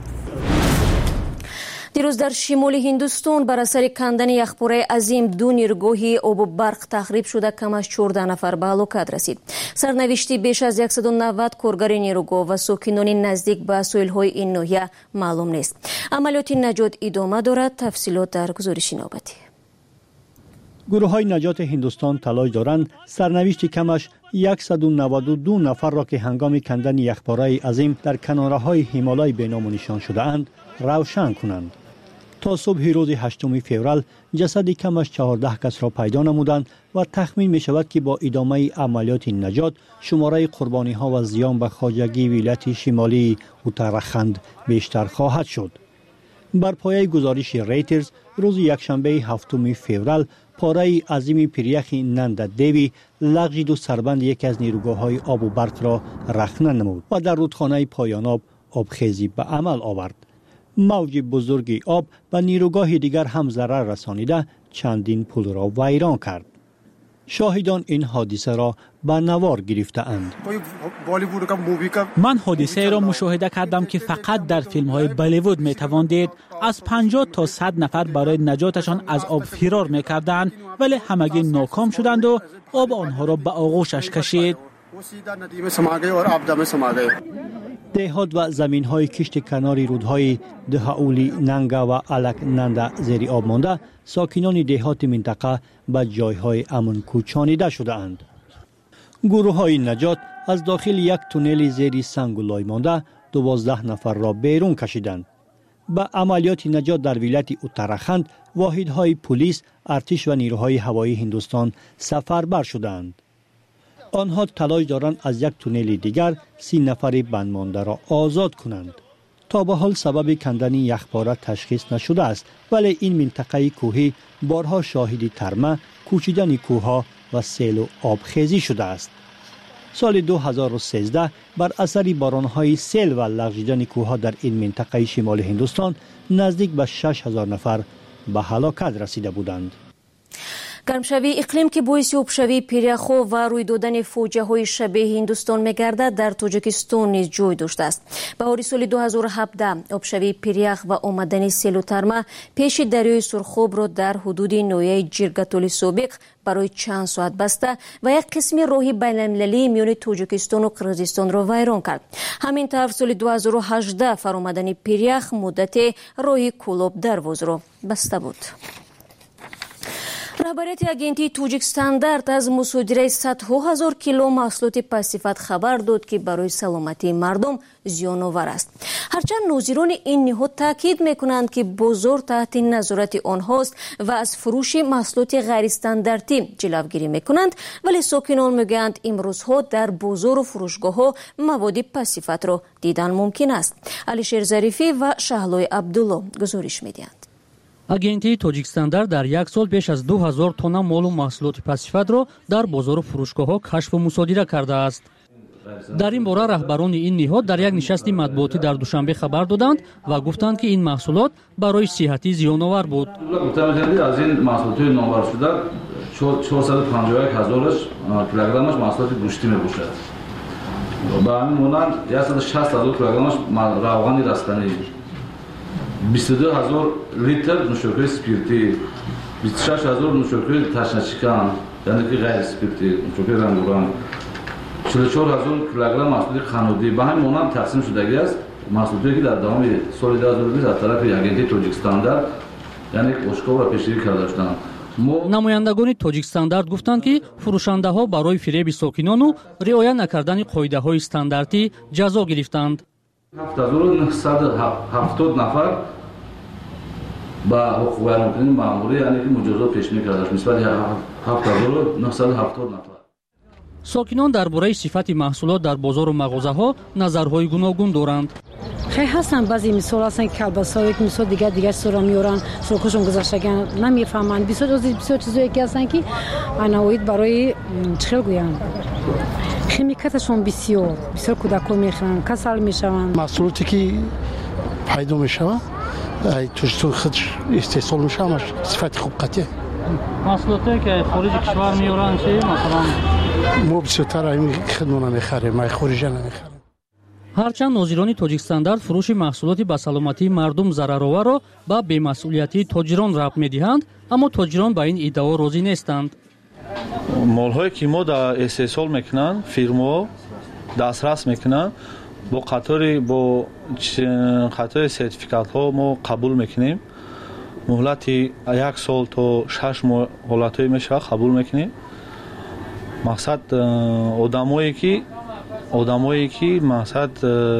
S1: دیروز در شمال هندوستان بر اثر کندن یخپاره عظیم دو نیروگاه آب و برق تخریب شده کم از چهارده نفر به هلاکت رسید. سرنوشتی بیش از صد و نود کارگر نیروگاه و ساکنان نزدیک به ساحل‌های این ناحیه معلوم نیست. عملیات نجات ادامه دارد. تفصیلات در گزارش نوبتی.
S5: گروه های نجات هندوستان تلاش دارند سرنوشت کمش صد و نود و دو نفر را که هنگام کندن یخپاره عظیم در کناره های هیمالای به نام و نشان شده اند روشن کنند. تا صبح روز هشتم فوریه جسد کمش چهارده کس را پیدا نمودند و تخمین می شود که با ادامه عملیات نجات شماره قربانی ها و زیان به خواجگی ولایت شمالی اتراخند بیشتر خواهد شد. بر پایه گزارش ریترز روز یکشنبه هفتم فوریه پاره عظیم پیریخ نند دیوی لغزید و سربند یکی از نیروگاه های آب و برق را رخنه نمود و در رودخانه پایان آب آبخیزی به عمل آورد. موج بزرگی آب و نیروگاه دیگر هم ضرر رسانیده چندین پل را ویران کرد. شاهدان این حادثه را به نوار گرفته اند.
S2: من حادثه را مشاهده کردم که فقط در فیلم های بالیوود می توان دید. از پنجاه تا صد نفر برای نجاتشان از آب فرار می کردند، ولی همگی ناکام شدند و آب آنها را به آغوشش کشید. دهات و زمین های کشت کناری رودهای دهاولی ننگا و الک نندا زیر آب مانده، ساکنان دهات منطقه به جای های امن کوچانیده شده اند. گروه های نجات از داخل یک تونل زیر سنگ و لای مانده دوازده نفر را بیرون کشیدند. به عملیات نجات در ولایت اتراخند واحدهای پلیس، ارتش و نیروهای هوایی هندوستان سفربر شدند. آنها تلاش دارند از یک تونل دیگر سی نفر بند مانده را آزاد کنند. تا به حال سبب کندن یخپاره تشخیص نشده است، ولی این منطقه کوهی بارها شاهد ترمه، کوچیدن کوهها و سیل و آبخیزی شده است. سال دو هزار و سیزده بر اثر بارانهای سیل و لغزیدن کوهها در این منطقه شمال هندوستان نزدیک به شش هزار نفر به هلاکت رسیده بودند.
S1: گرمشوی اقلیم که باعث آبشوی پیریخ و روی دادن فوجه های شبیه هندوستان میگردد در تاجیکستان نیز جای داشته است. بهار سال دو هزار و هفده آبشوی پیریخ و آمدن سیل و ترمه پیش دریای سرخاب را در حدود ناحیه جیرگتال سابق برای چند ساعت بسته و یک قسم راهی بین المللی میان تاجیکستان و قرقیزستان را ویران کرد. همین طرف سال دو هزار و هجده فرآمدن پیریخ مدت راهی کلوب دروازه را بسته بود. رهبریت агентии Togic Standard از مصادره صدها هزار کیلو محصولات پسیفت خبر داد که برای سلامتی مردم زیان‌آور است. هرچند ناظران این نهاد تاکید می‌کنند که بازار تحت نظارت آنهاست و از فروش محصولات غیر استانداردی جلوگیری می‌کنند، ولی ساکنان می‌گویند امروزها در بازار و فروشگاه‌ها مواد پسیفت را دیدن ممکن است. علیشیر ظریفی و شهلای عبدالله گزارش می‌دهند.
S15: агентии Тоҷикстандар дар як сол беш аз ду ҳазор тонна молу маҳсулоти пасифатро дар бозору фурӯшгоҳҳо кашфу мусодира кардааст. дар ин бора раҳбарони ин ниҳод дар як нишасти матбуотӣ дар душанбе хабар доданд ва гуфтанд ки ин маҳсулот барои сиҳатӣ зиёновар буд.
S17: аз ин маҳсулотҳои номбаршуда чорсаду панҷоҳ як ҳазораш килограммаш маҳсулоти гӯшти мебошад. ба ҳамин монанд сад и шаст ҳазор килограммаш равғани растанӣ, бисту ду ҳазор литр нӯшокии спиртӣ, бисту шаш ҳазор нӯшокии ташначикан, яъне ки ғайри спиртӣ, нӯшокии рангоранг, чилу чор ҳазор килограмм маҳсулоти қаннодӣ ба ҳамин монанд тақсим шудагӣ аст. маҳсулоте ки дар давоми соли ду ҳазор бист аз тарафи агентии Тоҷикстандар яъне ошкор ва пешгирӣ карда шуданд.
S15: намояндагони Тоҷикстандард гуфтанд ки фурӯшандаҳо барои фиреби сокинону риоя накардани қоидаҳои стандартӣ ҷазо гирифтанд.
S17: ҳафт ҳазору нуҳсаду ҳафтод нафар ба ҳуқуқвайронкунии маъмурӣ яъне ки муҷозот пешбинӣ карда шуд нисбати ҳафт ҳазору нуҳсаду ҳафтод нафар.
S15: сокинон дар бораи сифати маҳсулот дар бозору мағозаҳо назарҳои гуногун доранд.
S18: خیلی هستن بعضی مثال هستن که کلباسایی که مثال دیگه دیگه سورا میارن سرکشون گذاشتگن نمیفهمن بسیار از بسیار چیزایی که هستن که انواعی برای چخل گویم خمیکاتشون بسیار بسیار کودکو میخرن کسل میشون
S24: محصولاتی که پیدا میشه توش خودش استحصال میشه همش صفت خوب قطعه
S15: محصولاتی که خارج کشور میارن چی مثلا
S24: ما بسیارتر این خدمات نمیخریم ما خارجی نمیخریم.
S15: ҳарчанд нозирони Тоҷикстандар фурӯши маҳсулоти ба саломатии мардум зарароварро ба бемасъулиятии тоҷирон рабт медиҳанд, аммо тоҷирон ба ин иддао розӣ нестанд.
S25: молҳое ки мо дар истеҳсол мекунанд фирмаҳо дастрас мекунанд бо қатори бо қатори сертификатҳо мо қабул мекунем. муҳлати як сол то шаш моҳ ҳолатҳое мешавад қабул мекунем. мақсад одамое ки одамое ки мақсад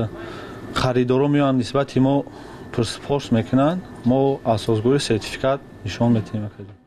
S25: харидоро меоянд нисбати мо пурсупорс мекунанд мо асосгои сертификат нишон метавонем.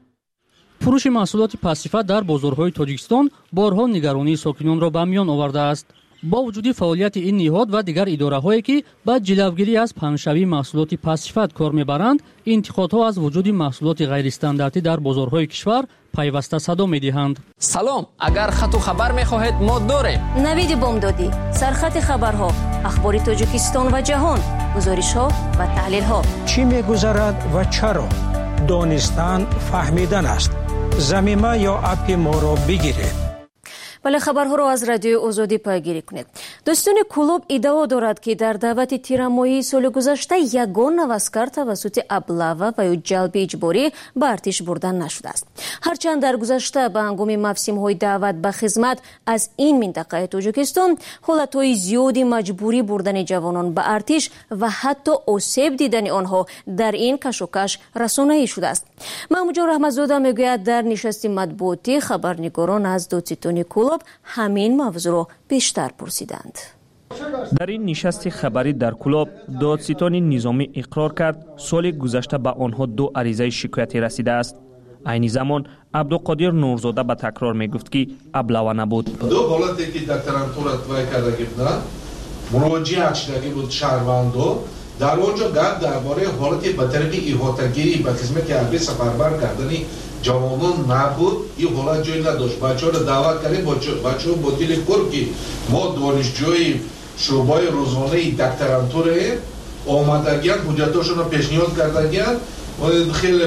S15: фурӯши маҳсулоти пасифат дар бозорҳои Тоҷикистон борҳо нигаронии сокинонро ба миён овардааст. бо вуҷуди фаъолияти ин ниҳод ва дигар идораҳое ки ба ҷилавгирӣ аз паҳншавии маҳсулоти пасифат кор мебаранд, интиқодҳо аз вуҷуди маҳсулоти ғайристандартӣ дар бозорҳои кишвар пайваста садо медиҳанд.
S26: салом, агар хату хабар мехоҳед мо дорем.
S1: навиди бомдодӣ, сархати хабарҳо, ахбори Тоҷикистон ва ҷаҳон, гузоришҳо ва таҳлилҳо.
S14: чӣ мегузарад ва чаро? донистан фаҳмидан аст. замима ё апи моро бигиред.
S1: бале хабарҳоро аз радиои озодӣ пайгирӣ кунед. дӯстони клуб иддао дорад ки дар даъвати тирамоҳии соли гузашта ягон навазкар тавассути аблава ва ё ҷалби иҷборӣ ба артиш бурда нашудааст. ҳарчанд дар гузашта ба ҳангоми мавсимҳои даъват ба хизмат аз ин минтақаи Тоҷикистон ҳолатҳои зиёди маҷбурӣ бурдани ҷавонон ба артиш ва ҳатто осеб дидани онҳо дар ин кашокаш расонаӣ шудааст. маҳмуҷон раҳматзода мегӯяд дар нишасти матбуотӣ хабарнигорон аз додситони клуб ҳамин мавзӯъро бештар пурсиданд.
S27: дар ин нишасти хабарӣ дар Кулоб додситони низомӣ иқрор кард соли гузашта ба онҳо ду аризаи шикоятӣ расидааст. айни замон Абдуқодир Нурзода ба такрор мегуфт ки аблава набуд.
S3: ду ҳолате ки докторантурат вай кардаги буданд муроҷиат шудаги буд шаҳрвандо дар онҷо гап дар бораи ҳолати ба тарафи иҳотагирӣ ба хизмати ҳарбӣ сафарбар кардани ҷавонон набуд. ин ҳолат ҷой надошт. бачаҳоро даъват кардем, бачаҳо бо дили пур ки мо донишҷӯи шӯъбаи рӯзонаи докторантураем омадагианд, ҳуҷҷатҳошонро пешниҳод кардагианд, хеле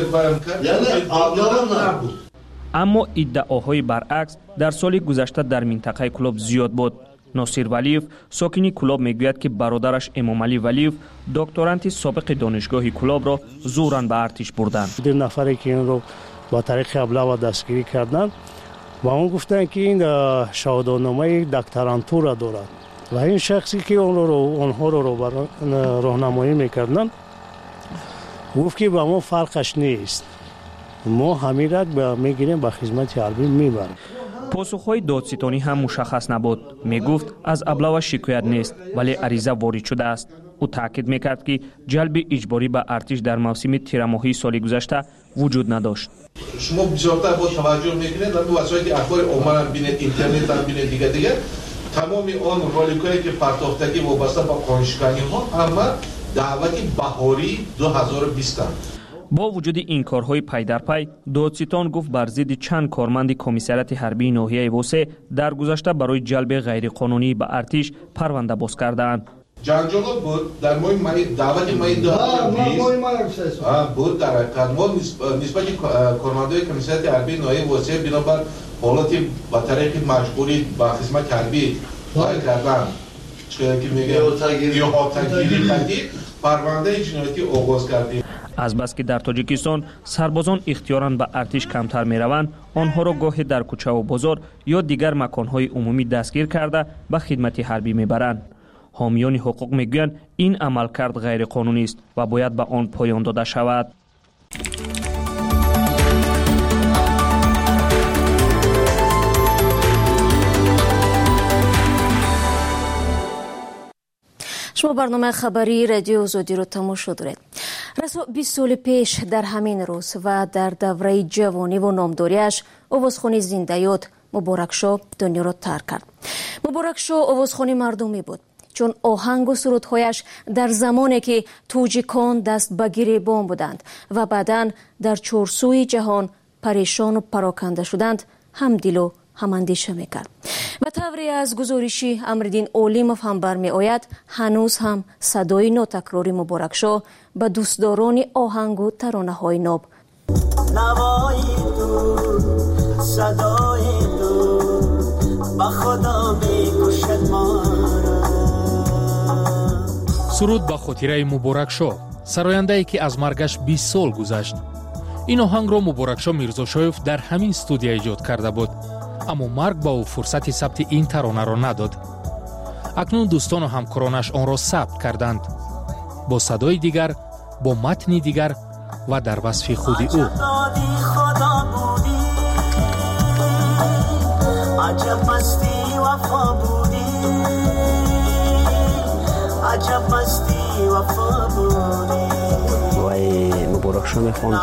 S3: набуд.
S27: аммо иддаоҳои баръакс дар соли гузашта дар минтақаи Кулоб зиёд буд. Носир Валиев сокини Кулоб мегӯяд ки бародараш Эмомалӣ Валиев докторанти собиқи донишгоҳи Кулобро зӯран ба артиш бурданд.
S24: ду нафаре ки инро با طریق ابلاغ دستگیری کردند و اون گفتن که این شهادتنامه دکترانتور دارد و این شخصی که اون رو اونها رو راهنمایی میکردن گفت که با ما فرقش نیست، ما همین را میگیریم با خدمت حربی میبریم.
S27: پاسخهای دادستانی هم مشخص نبود. میگفت از ابلاغ شکایت نیست ولی عریضه وارد شده است. او تاکید میکرد که جلب اجباری به ارتش در موسم تیرماهی سال گذشته وجود نداشت.
S3: شما بسیارتر با توجه میکنید و وسایل اخبار عموما هم بینید، اینترنت هم بینید، دیگه دیگه تمام آن رولیکایی که پرداختگی وابسته با قانونشکنی ها اما دعوت بهاری دو هزار و بیست
S27: با وجود این کارهای پی در پی، دادستان گفت بر ضد چند کارمند کمیسریات حربی ناحیه وسه در گذشته برای جلب غیرقانونی به ارتش پرونده باز کردند.
S3: جنجال بود در مورد من دعوت من داد بود در حقیقت ما نسبت کارمندای کمیسریات حربی ناحیه وسه بنابر حالت با طریق مجبوری با خدمت حربی کار کردن که میگه احاطه‌گیری کردید پرونده جنایتی آغاز کردیم.
S27: از بس که در تاجیکستان سربازان اختیاراً به ارتش کمتر میروند، آنها را گاهی در کوچه و بازار یا دیگر مکانهای عمومی دستگیر کرده به خدمت حربی میبرند. حامیان حقوق میگویند این عملکرد غیر قانونی است و باید به آن پایان داده شود.
S1: شما برنامه خبری رادیو آزادی رو تماشا دارید. رسا بیست سال پیش در همین روز و در دوره جوانی و نامداریش آوازخوانی زنده‌یاد مبارکشاه دنیا را ترک کرد. مبارکشاه آوازخوانی مردمی بود، چون آهنگ و سرودهایش در زمانی که توجیکان دست به گریبان بودند و بعداً در چهارسوی جهان پریشان و پراکنده شدند هم دل و هم اندیشه میکرد. و طوری از گزارشی امرالدین اولیموف هم برمی آید هنوز هم صدای ناتکراری مبارکشاه به دوستداران آهنگ و ترانه های ناب نوای تو صدای تو با خدا میکشد ما را.
S6: سرود با خاطره مبارکشاه، سراینده ای که از مرگش بیست سال گذشت. این آهنگ را مبارکشاه میرزاشایف در همین استودیو ایجاد کرده بود، اما مرگ با او فرصت ثبت این ترانه را نداد. اکنون دوستان و همکارانش آن را ثبت کردند، با صدای دیگر، با متنی دیگر و در وصف خودی او. عجب مستی وفا بودی، عجب مستی وفا بودی. وای مبارکشاه میخوند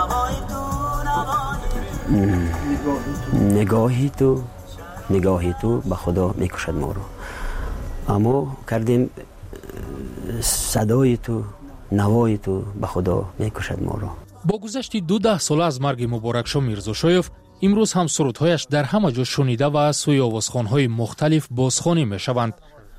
S6: نگاهی تو نگاهی تو به خدا میکشد ما رو، اما کردیم صدای تو نوای تو به خدا میکشد ما رو. با گذشت دو ده ساله از مرگ مبارکشاه میرزاشایف، امروز هم سرودهایش در همه جا شنیده و از سوی آوازخوان‌های مختلف بازخوانی میشوند.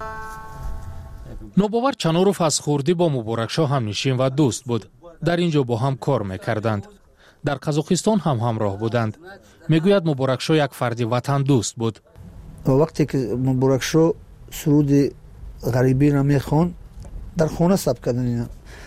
S6: نوباور چناروف از خوردی با مبارکشاه هم نشین و دوست بود. در اینجا با هم کار میکردند. در قزاقستان هم همراه بودند. میگوید مبارکشاه یک فرد وطن دوست بود.
S7: وقتی که مبارکشاه سرود غریبی را میخوان در خانه ثبت کردن، اینا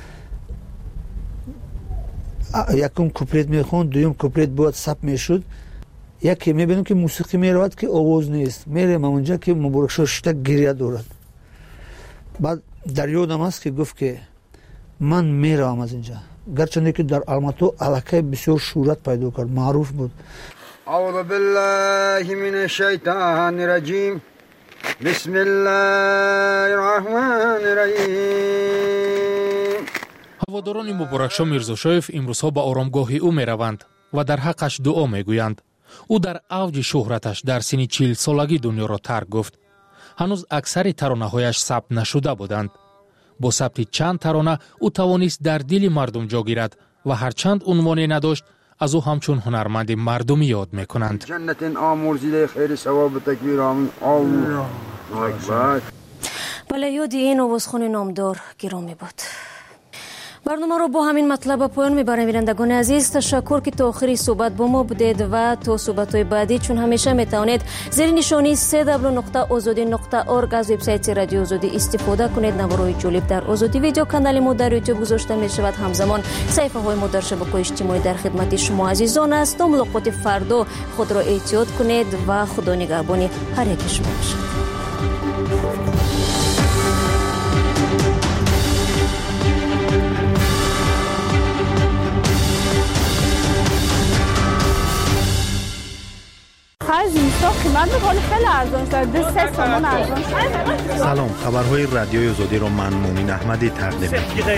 S7: یکم کوپلیت میخوان، دویم کوپلیت باید ثبت میشد. یکی میبینم که موسیقی میرود که آواز نیست، میرم اونجا که مبارکشاه شده گریه دارد. بعد در یادم است که گفت که من میروم از اینجا، گرچه که در الماتو علاقه بسیار شهرت پیدا کرد، معروف بود. اعوذ بالله من الشیطان الرجیم بسم الله الرحمن الرحیم.
S6: هواداران مبارکشاه میرزاشایف امروزها به آرامگاه او میروند و در حقش دعا میگویند. او در اوج شهرتش در سن چهل سالگی دنیا را ترک گفت. هنوز اکثر ترانه‌هایش ثبت نشده بودند. با ثبت چند ترانه او توانست در دل مردم جا گیرد و هرچند عنوانی نداشت، از او همچون هنرمند مردمی یاد میکنند. جنت آمرزیده خیر ثواب تکبیر آمین. الله اکبر.
S1: بله، یاد این آوازخوان نامدار گرامی بود. برنامه رو با همین مطلب پایان میبریم. بینندگان عزیز، تشکر که تا آخری صحبت با ما بودید و تا صحبت‌های بعدی چون همیشه میتوانید زیر نشانی سه دبلیو نقطه آزادی نقطه اورگ از وبسایت رادیو آزادی استفاده کنید. نوارهای جالب در آزادی ویدیو کانال ما در یوتیوب گذاشته می شود. همزمان صفحه های ما در شبکه‌های اجتماعی در خدمت شما عزیزان است. تا ملاقات فردا خود را احتیاط کنید و خدا نگهبان هر یک شما باشد.
S6: سلام، خبرهای رادیوی آزادی را من مومن احمدی تقدیم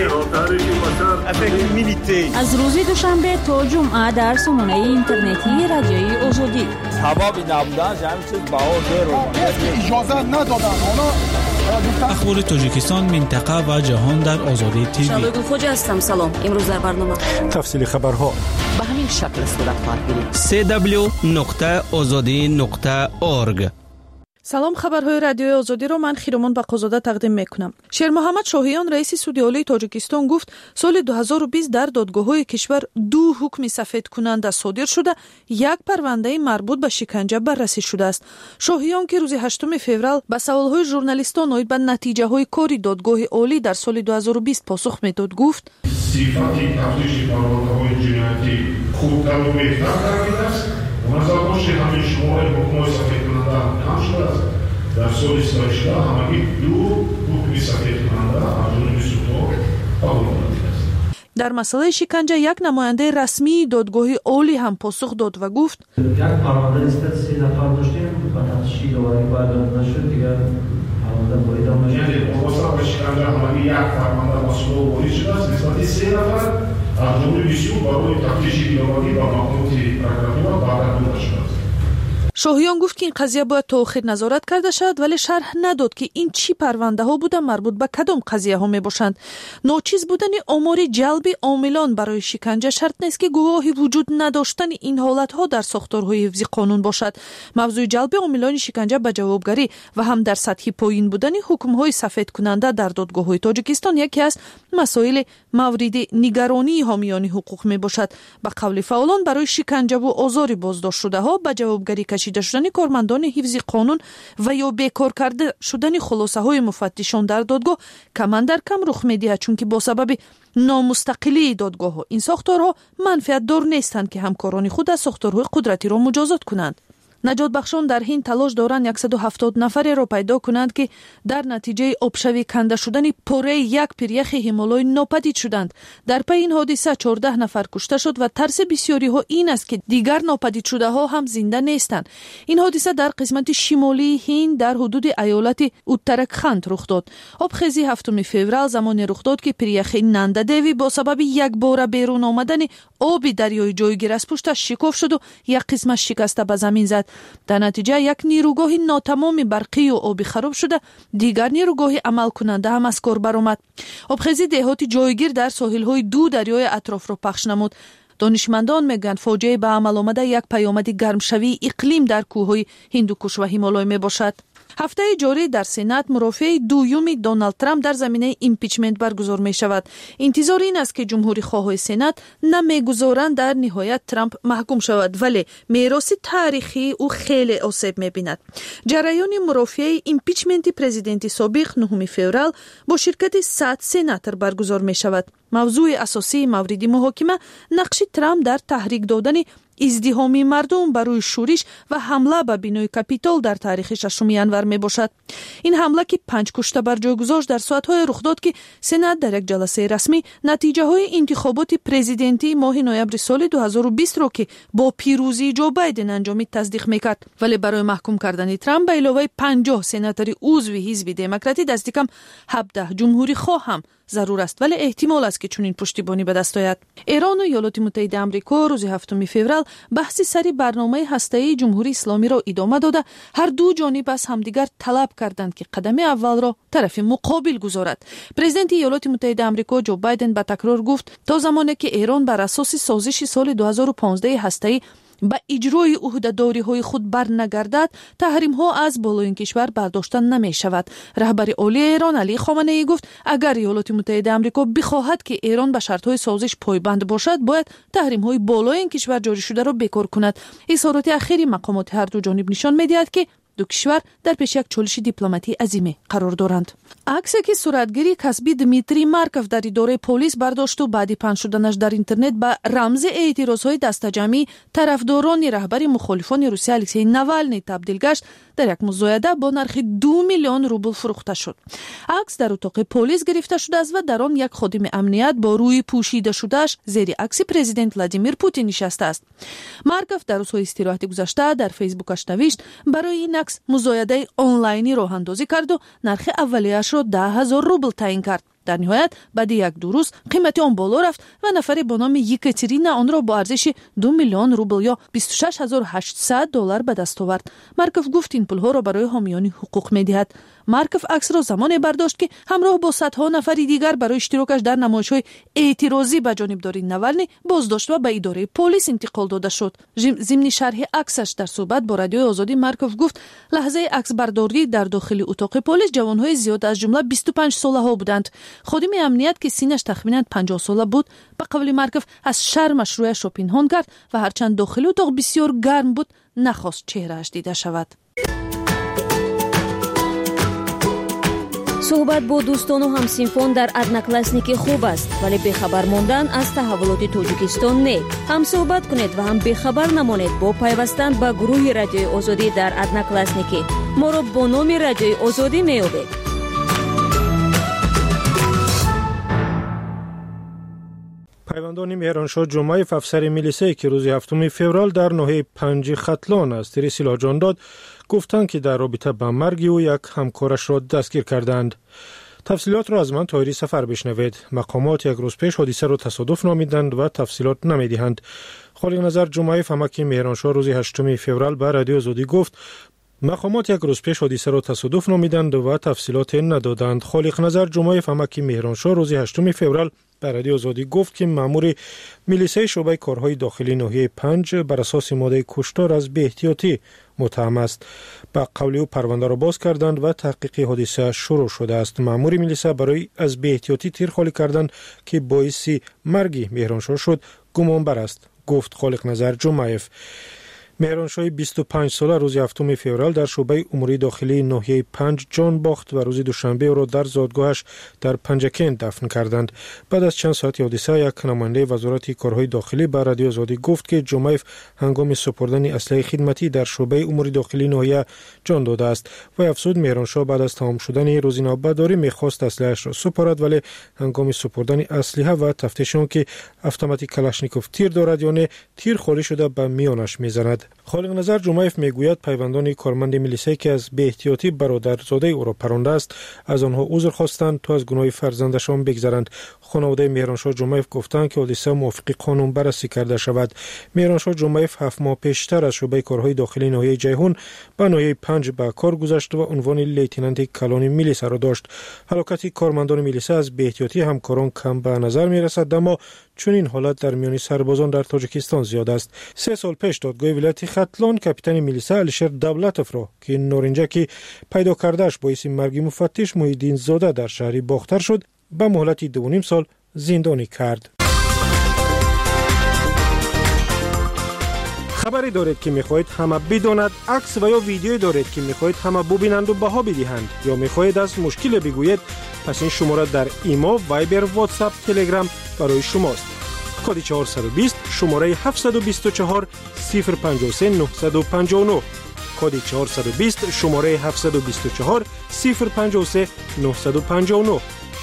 S12: از روز دوشنبه تا جمعه در سامانه اینترنتی رادیوی آزادی.
S8: تمامی نبودن همین چیز بهار دیر
S9: اجازه ندادن اونا.
S2: اخبار تاجیکستان، منطقه و جهان در آزادی تیوی.
S1: شبگون خوجا هستم. سلام. امروز در برنامه
S4: تفصیل خبرها
S12: به همین شکل صورت خواهد گرفت.
S19: سی دبلیو نقطه آزادی نقطه اورگ.
S20: سلام، خبرهای رادیوی آزادی رو من خیرمان بقازاده تقدیم میکنم. شیر محمد شاهیان رئیس سودی عالی تاجیکستان گفت سال دو هزار و بیست در دادگاه‌های کشور دو حکم سفید کننده صادر شده، یک پرونده مربوط به شکنجه بررسی شده است. شاهیان که روز هشتم فوریه به سوال‌های ژورنالیستان اومد به نتیجه‌های کاری دادگاه عالی در سال دو هزار و بیست پاسخ میداد. گفت
S10: صفاتی تفتیش پرونده‌های جنایتی خوبتر و بهتر کرده است. نظر باشه همین شمار حکم‌های سفید کننده کم شده است. در سال بیست و هشت همگی دو حکم سفید کننده از جمله بیست و دو قبول کننده است.
S20: در مسئله شکنجه یک نماینده رسمی دادگاه عالی هم پاسخ داد و گفت
S16: یک پرونده نسبت سی نفر داشتیم و تفتیشی دوباره باید داده نشد دیگه پرونده باید هم نشد.
S10: یعنی واسه شکنجه همگی یک پرونده مسئول واریز شده است نسبت سی نفر از جمله بیست و برای تفتیش بیامگی و مقامات پروکراتور باید داده شده است.
S20: شاهیان گفت که این قضیه باید تا آخر نظارت کرده شد، ولی شرح نداد که این چی پرونده ها بوده، مربوط به کدام قضیه ها می باشند. ناچیز بودن آمار جلب عاملان برای شکنجه شرط نیست که گواهی وجود نداشتن این حالت ها در ساختارهای حفظی قانون باشد. موضوع جلب عاملان شکنجه به جوابگری و هم در سطح پایین بودن حکم های سفید کننده در دادگاه های تاجیکستان یکی از مسائل مورد نگرانی حامیان حقوق می باشد. به قول فعالان برای شکنجه و آزار بازداشت شده ها به جوابگری کشیده شدن کارمندان حفظی قانون و یا بیکار کرده شدن خلاصه های مفتشان در دادگاه کمان در کم رخ می‌دهد، چون که با سبب نامستقلی دادگاه ها این ساختارها منفعت دار نیستند که همکاران خود از ساختارهای قدرتی را مجازات کنند. نجات بخشان در هند تلاش دارند صد و هفتاد نفری را پیدا کنند که در نتیجه آبشوی کنده شدن پاره یک پیریخ هیمالای ناپدید شدند. در پی این حادثه چهارده نفر کشته شد و ترس بسیاری ها این است که دیگر ناپدید شده ها هم زنده نیستند. این حادثه در قسمت شمالی هند در حدود ایالت اتراکخند رخ داد. آبخیزی هفتم فوریه زمانی رخ داد که پیریخ نندا دیوی با سبب یک بار بیرون آمدن آب دریای جایگیر از پشتش شکاف شد و یک قسمش شکسته به زمین زد. در نتیجه یک نیروگاه ناتمام برقی و آبی خراب شده، دیگر نیروگاه عمل کننده هم از کار برآمد. آبخیزی دهاتی جایگیر در ساحل‌های دو دریای اطراف را پخش نمود. دانشمندان میگن فاجعه به عمل آمده یک پیامد گرمشوی اقلیم در کوههای هندوکش و هیمالای می باشد. هفته جاری در سنات مرافعه دویوم دونالد ترامپ در زمینه ایمپیچمنت برگزار می شود. انتظار این است که جمهوری خواهای سنات نمیگذارند در نهایت ترامپ محکوم شود، ولی میراث تاریخی او خیلی آسیب می بیند. جریان مرافعه ایمپیچمنت پرزیدنت سابق نهم فوریه با شرکت صد سناتور برگزار می شود. موضوع اساسی مورد محاکمه نقش ترامپ در تحریک دادن ازدحامی مردم برای شورش و حمله به بینای کاپیتال در تاریخ ششم ینور می باشد. این حمله که پنج کشته بر جای گذاشت در ساعت‌های رخ داد که سنات در یک جلسه رسمی نتیجه های انتخابات پرزیدنتی ماه نوامبر سال دو هزار و بیست را که با پیروزی جو بایدن انجامید تصدیق میکرد، ولی برای محکوم کردن ترامپ به علاوه پنجاه سناتور عضو حزب دموکراتی دست کم هفده جمهوری خواه هم ضرور است، ولی احتمال است که چنین پشتیبانی به دست آید. ایران و ایالات متحده آمریکا روز هفتم فوریه بحث سری برنامه هسته‌ای جمهوری اسلامی را ادامه داده، هر دو جانب از همدیگر طلب کردند که قدم اول را طرف مقابل گذارد. پرزیدنت ایالات متحده آمریکا جو بایدن به تکرار گفت تا زمانی که ایران بر اساس سازش سال دو هزار و پانزده هسته‌ای به اجرای عهده‌داری های خود برنگردد، تحریم ها از بالای کشور برداشتن نمی شود. رهبر عالی ایران علی خامنه ای گفت اگر ایالات متحده آمریکا بخواهد که ایران به شرط های سازش پایبند باشد، باید تحریم های بالای این کشور جاری شده را بیکار کند. اظهارات اخیری مقامات هر دو جانب نشان می‌دهد که دو کشور در پیش یک چالش دیپلماتی عظیم قرار دارند. عکسی که صورتگیری کسبی دمیتری مارکوف در اداره پلیس برداشت و بعد پخش شدنش در اینترنت به رمز اعتراضهای دستجمعی طرفداران رهبر مخالفان روسیه الکسی ناوالنی تبدیل گشت، در یک مزایده با نرخ دو میلیون روبل فروخته شد. عکس در اتاق پلیس گرفته شده است و در آن یک خادم امنیت با روی پوشیده شدهش زیر عکس پرزیدنت ولادیمیر پوتین نشسته است. مارکوف در روزهای استراحت گذشته در فیسبوکش نوشت برای این عکس مزایده آنلاینی راه اندازی کرد و نرخ اولیه‌اش را ده هزار روبل تعیین کرد. дар ниҳоят баъди як ду рӯз қимати он боло рафт ва нафаре бо номи Екатерина онро бо арзиши ду миллион рубл ё бисту шаш ҳазору ҳаштсад доллар ба даст овард. Марков гуфт ин пулҳоро барои ҳомиёни ҳуқуқ медиҳад. Марков аксро замоне бардошт ки ҳамроҳ бо садҳо нафари дигар барои иштирокаш дар намоишҳои эътирозӣ ба ҷонибдори Навални боздошт ва ба идораи полис интиқол дода шуд. зимни шарҳи аксаш дар суҳбат бо радиои Озодӣ Марков гуфт лаҳзаи аксбардорӣ дар дохили утоқи полис ҷавонҳои зиёд аз ҷумла бисту панҷ солаҳо буданд. Ходими амният ки синаш тахминан панҷоҳ сола буд, ба қавли Марков аз шармаш рӯяшро пинҳон кард ва ҳарчанд дохили утоқ бисёр гарм буд, нахост чеҳрааш дида шавад.
S1: суҳбат бо дӯстону ҳамсинфон дар одноклассники хуб аст, вале бехабар мондан аз таҳаввулоти Тоҷикистон не. ҳам суҳбат кунед ва ҳам бехабар намонед бо пайвастан ба гурӯҳи Радиои Озодӣ дар одноклассники. моро бо номи Радиои Озодӣ меёбед.
S4: пайвандони меҳроншоҳ ҷумаев, афсари милисие ки рӯзи ҳафтуми феврал дар ноҳияи панҷи Хатлон аз тири силоҳ ҷон дод, гуфтанд ки дар робита ба марги ӯ як ҳамкорашро дастгир карданд. тафсилотро аз ман Тоҳири Сафар бишнавед. мақомот як рӯз пеш ҳодисаро тасодуф номиданд ва тафсилот намедиҳанд. холиқназар ҷумаев, ҳамаки меҳроншоҳ рӯзи ҳаштуми феврал ба Радиои Озодӣ гуфт мақомот як рӯз пеш ҳодисаро тасодуф номиданд ва тафсилоте надоданд. холиқназар ҷумаев, ҳамаки меҳроншоҳ рӯзи ҳаштуми феврал ба Радиои Озодӣ гуфт ки маъмури милисияи шӯъбаи корҳои дохилии ноҳияи панҷ бар асоси моддаи куштор аз беэҳтиётӣ муттаҳам аст. ба қавли ӯ парвандаро боз карданд ва таҳқиқи ҳодиса шурӯъ шудааст. маъмури милисия барои аз беэҳтиётӣ тир холӣ кардан ки боиси марги меҳроншоҳ шуд гумонбар аст, гуфт холиқназар ҷумаев. меҳроншоҳи бисту панҷ сола рӯзи ҳафтуми феврал дар шӯъбаи умурии дохилии ноҳияи панҷ ҷон бохт ва рӯзи душанбе ӯро дар зодгоҳаш дар Панҷакен дафн карданд. баъд аз чанд соати ҳодиса як намояндаи вазорати корҳои дохилӣ ба Радиои Озодӣ гуфт ки ҷумаев ҳангоми супурдани аслиҳаи хидматӣ дар шӯъбаи умури дохилии ноҳия ҷон додааст. вай афзуд меҳроншоҳ баъд аз тамом шудани рӯзи навбатдорӣ мехост аслиҳаашро супорад, вале ҳангоми супурдани аслиҳа ва тафтиши он ки автомати калашников тир дорад ё не, тир холӣ шуда ба миёнаш мезанад. холиқназар ҷумаев мегӯяд пайвандони корманди милисие ки аз беэҳтиётӣ бародарзодаи ӯро парондааст, аз онҳо узр хостанд то аз гуноҳи фарзандашон бигзаранд. хонаводаи меҳроншоҳ ҷумаев гуфтанд ки ҳодиса мувофиқи қонун баррасӣ карда шавад. меҳроншоҳ ҷумаев ҳафт моҳ пештар аз шӯъбаи корҳои дохилии ноҳияи ҷайҳун ба ноҳияи панҷ ба кор гузашт ва унвони лейтенанти калони милисаро дошт. ҳалокати кормандони милисия аз беэҳтиётии ҳамкорон кам ба назар мерасад, аммо чунин ҳолат дар миёни сарбозон дар Тоҷикистон зиёд аст. се сол пеш додгоҳи вилояти Хатлон капитани милисия Алишер Давлатовро ки норинҷаки пайдо кардааш боиси марги муфаттиш Муҳиддинзода дар шаҳри Бохтар шуд, ба муҳлати дувним сол зиндонӣ кард. хабаре доред ки мехоҳед ҳама бидонад, акс ва ё видеое доред ки мехоҳед ҳама бубинанду баҳо бидиҳанд ё мехоҳед аз мушкиле бигӯед, пас ин шумора дар имо, вайбер, ватсап, телеграм барои шумост. коди чаҳорсад у бист шумораи ҳафтсаду бисту чаҳор сифр панҷоҳ се нуҳсаду панҷоҳ нӯҳ коди чаҳорсад у бист шумораи ҳафтсаду бисту чаҳор сифр панҷоҳ се нуҳсаду панҷоҳ нӯҳ.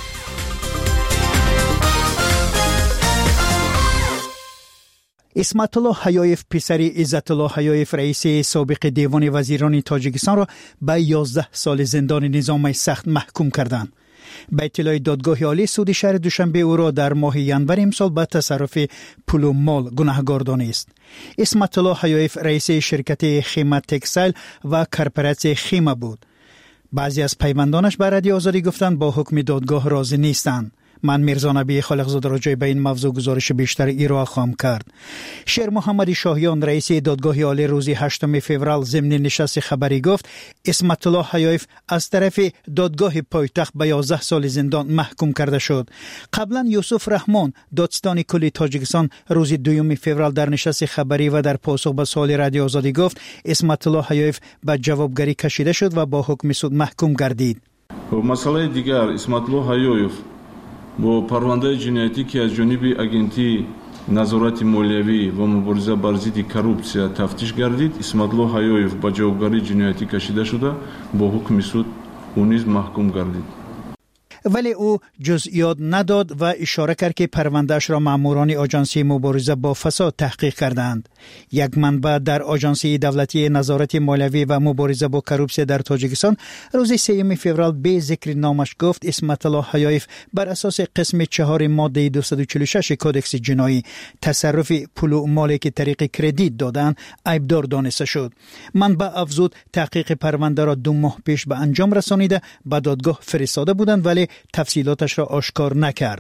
S5: исматулло ҳаёев писари иззатулло ҳаёев раиси собиқи девони вазирони Тоҷикистонро ба ёздаҳ соли зиндони низомаи сахт маҳкум карданд. ба иттилои додгоҳи олӣ суди шаҳри Душанбе ӯро дар моҳи январи имсол ба тасарруфи пулу мол гунаҳгор донист. исматулло ҳаёев раиси ширкати Хима Текстайл ва корпораtsияи Хима буд. баъзе аз пайвандонаш ба Радиои Озодӣ гуфтанд бо ҳукми додгоҳ розӣ нестанд. من میرزا نبی خالقزاده راجع به این موضوع گزارش بیشتر ارائه خواهم کرد. شیر محمد شاهیان رئیس دادگاه عالی روز هشتم فوریه ضمن نشست خبری گفت اسمت الله حیایف از طرف دادگاه پایتخت به یازده سال زندان محکوم کرده شد. قبلا یوسف رحمان دادستان کلی تاجیکستان روز دوم فوریه در نشست خبری و در پاسخ به سوال رادیو آزادی گفت اسمت الله حیایف به جوابگری کشیده شد و با حکم سود محکوم گردید.
S9: مسئله دیگر اسمت الله حیایف با پرونده جنایتی که از جانب اگنتی نظارت مالیوی و مبارزه بر ضد کروپسیا تفتیش گردید، اسمت الله حیایف به جوابگری جنایتی کشیده شده با حکم سود او نیز محکوم گردید.
S5: ولی او جزئیات نداد و اشاره کرد که پروندهش را ماموران آژانسی مبارزه با فساد تحقیق کردند. یک منبع در آژانسی دولتی نظارت مالیوی و مبارزه با کروپسیون در تاجیکستان روز سوم فوریه به ذکر نامش گفت اسمت الله حیایف بر اساس قسم چهار ماده دویست و چهل و شش کودکس جنایی تصرف پول و مالی که طریق کردیت دادن عیبدار دانسته شد. منبع افزود تحقیق پرونده را دو ماه پیش به انجام رسانیده به دادگاه فرستاده بودند ولی تفصیلاتش را آشکار نکرد.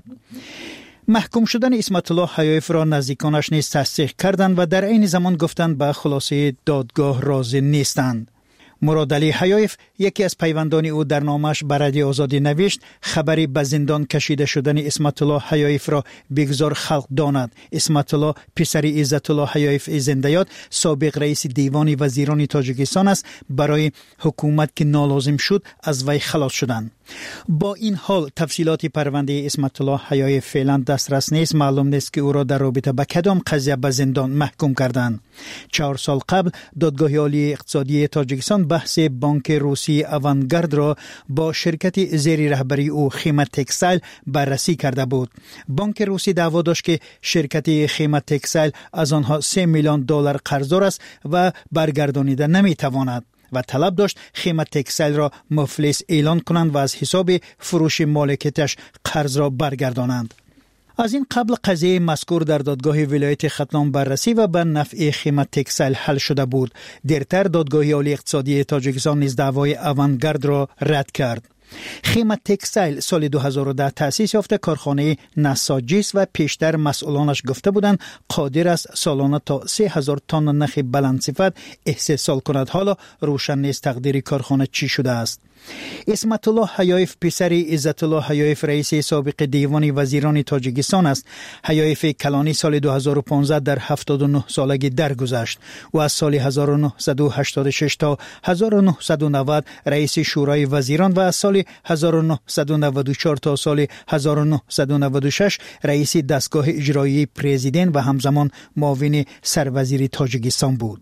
S5: محکوم شدن اسمت الله حیایف را نزدیکانش نیز تصدیق کردند و در عین زمان گفتند به خلاصه دادگاه راضی نیستند. مراد علی حیایف یکی از پیوندان او در نامش بر رادیو آزادی نوشت خبری به زندان کشیده شدن اسمت الله حیایف را بگذار خلق داند. اسمت الله پسر عزت الله حیایف زنده‌یاد سابق رئیس دیوان وزیران تاجیکستان است. برای حکومت که نالازم شد از وی خلاص شدند. با این حال تفصیلات پرونده اسمت الله حیایف فعلا دسترس نیست. معلوم نیست که او را در رابطه با کدام قضیه به زندان محکوم کردند. چهار سال قبل دادگاه عالی اقتصادی تاجیکستان بحث بانک روسی آوانگارد را با شرکت زیر رهبری او خیمه تکستایل بررسی کرده بود. بانک روسی دعوا داشت که شرکت خیمه تکستایل از آنها سه میلیون دلار قرضدار است و برگردانیده نمیتواند و طلب داشت خیمه تکستایل را مفلس اعلان کنند و از حساب فروش مالکیتش قرض را برگردانند. از این قبل قضیه مذکور در دادگاه ولایت ختلان بررسی و به نفع خیمه تکستایل حل شده بود. دیرتر دادگاه عالی اقتصادی تاجیکستان نیز دعوای آوانگارد را رد کرد. خیمه تکستایل سال دو هزار و ده تأسیس یافته کارخانه نساجی است و پیشتر مسئولانش گفته بودند قادر است سالانه تا سه هزار تن نخ بلند صفت استحصال کند. حالا روشن نیست تقدیر کارخانه چی شده است. اسمت الله حیایف پسر عزت الله حیایف رئیس سابق دیوان وزیران تاجیکستان است. حیایف کلانی سال دو هزار و پانزده در هفتاد و نه سالگی درگذشت و از سال هزار و نهصد و هشتاد و شش تا هزار و نهصد و نود رئیس شورای وزیران و از سال هزار و نهصد و نود و چهار تا سال هزار و نهصد و نود و شش رئیس دستگاه اجرایی پرزیدنت و همزمان معاون سروزیر تاجیکستان بود.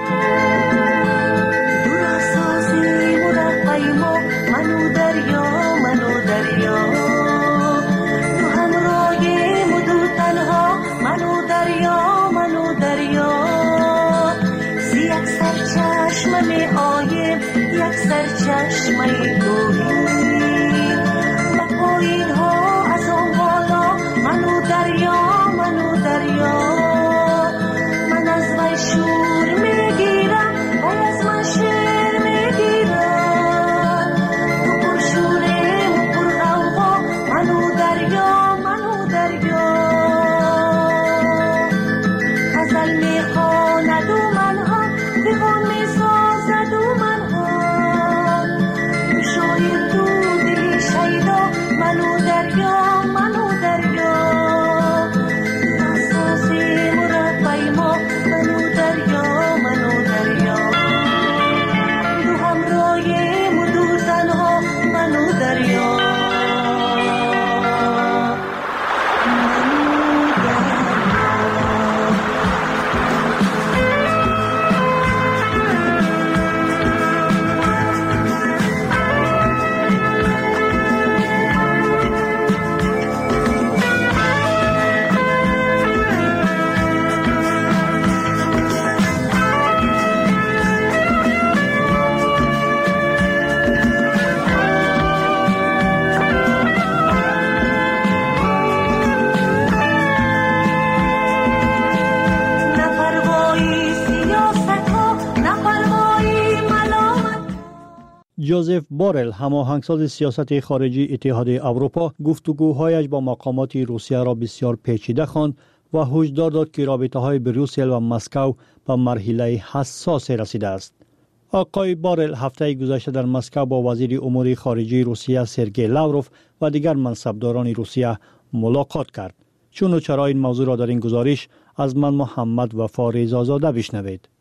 S11: جوزف بورل هماهنگساز سیاست خارجی اتحاد اروپا گفتگوهایش با مقامات روسیه را بسیار پیچیده خواند و هشدار داد که رابطه‌های بروسل و مسکو به مرحله حساس رسیده است. آقای بورل هفته گذشته در مسکو با وزیر امور خارجه روسیه سرگئی لاوروف و دیگر منصبداران روسیه ملاقات کرد. چون و چرا این موضوع را در این گزارش از من محمد وفا رضا زاده بشنوید.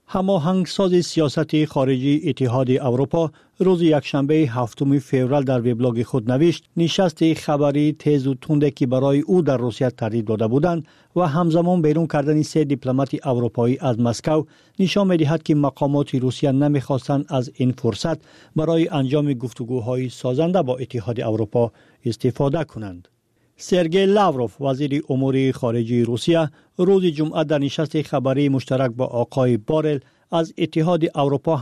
S11: هماهنگساز سیاست خارجی اتحاد اروپا روز یکشنبه هفتم فوریه در وبلاگ خود نوشت نشست خبری تیز و تندی که برای او در روسیه ترتیب داده بودند و همزمان بیرون کردن سه دیپلمات اروپایی از مسکو نشان می‌دهد که مقامات روسیه نمی‌خواستند از این فرصت برای انجام گفتگوهای سازنده با اتحاد اروپا استفاده کنند. سرگئی لاوروف وزیر امور خارجه روسیه روز جمعه در نشست خبری مشترک با آقای بارل از اتحاد اروپا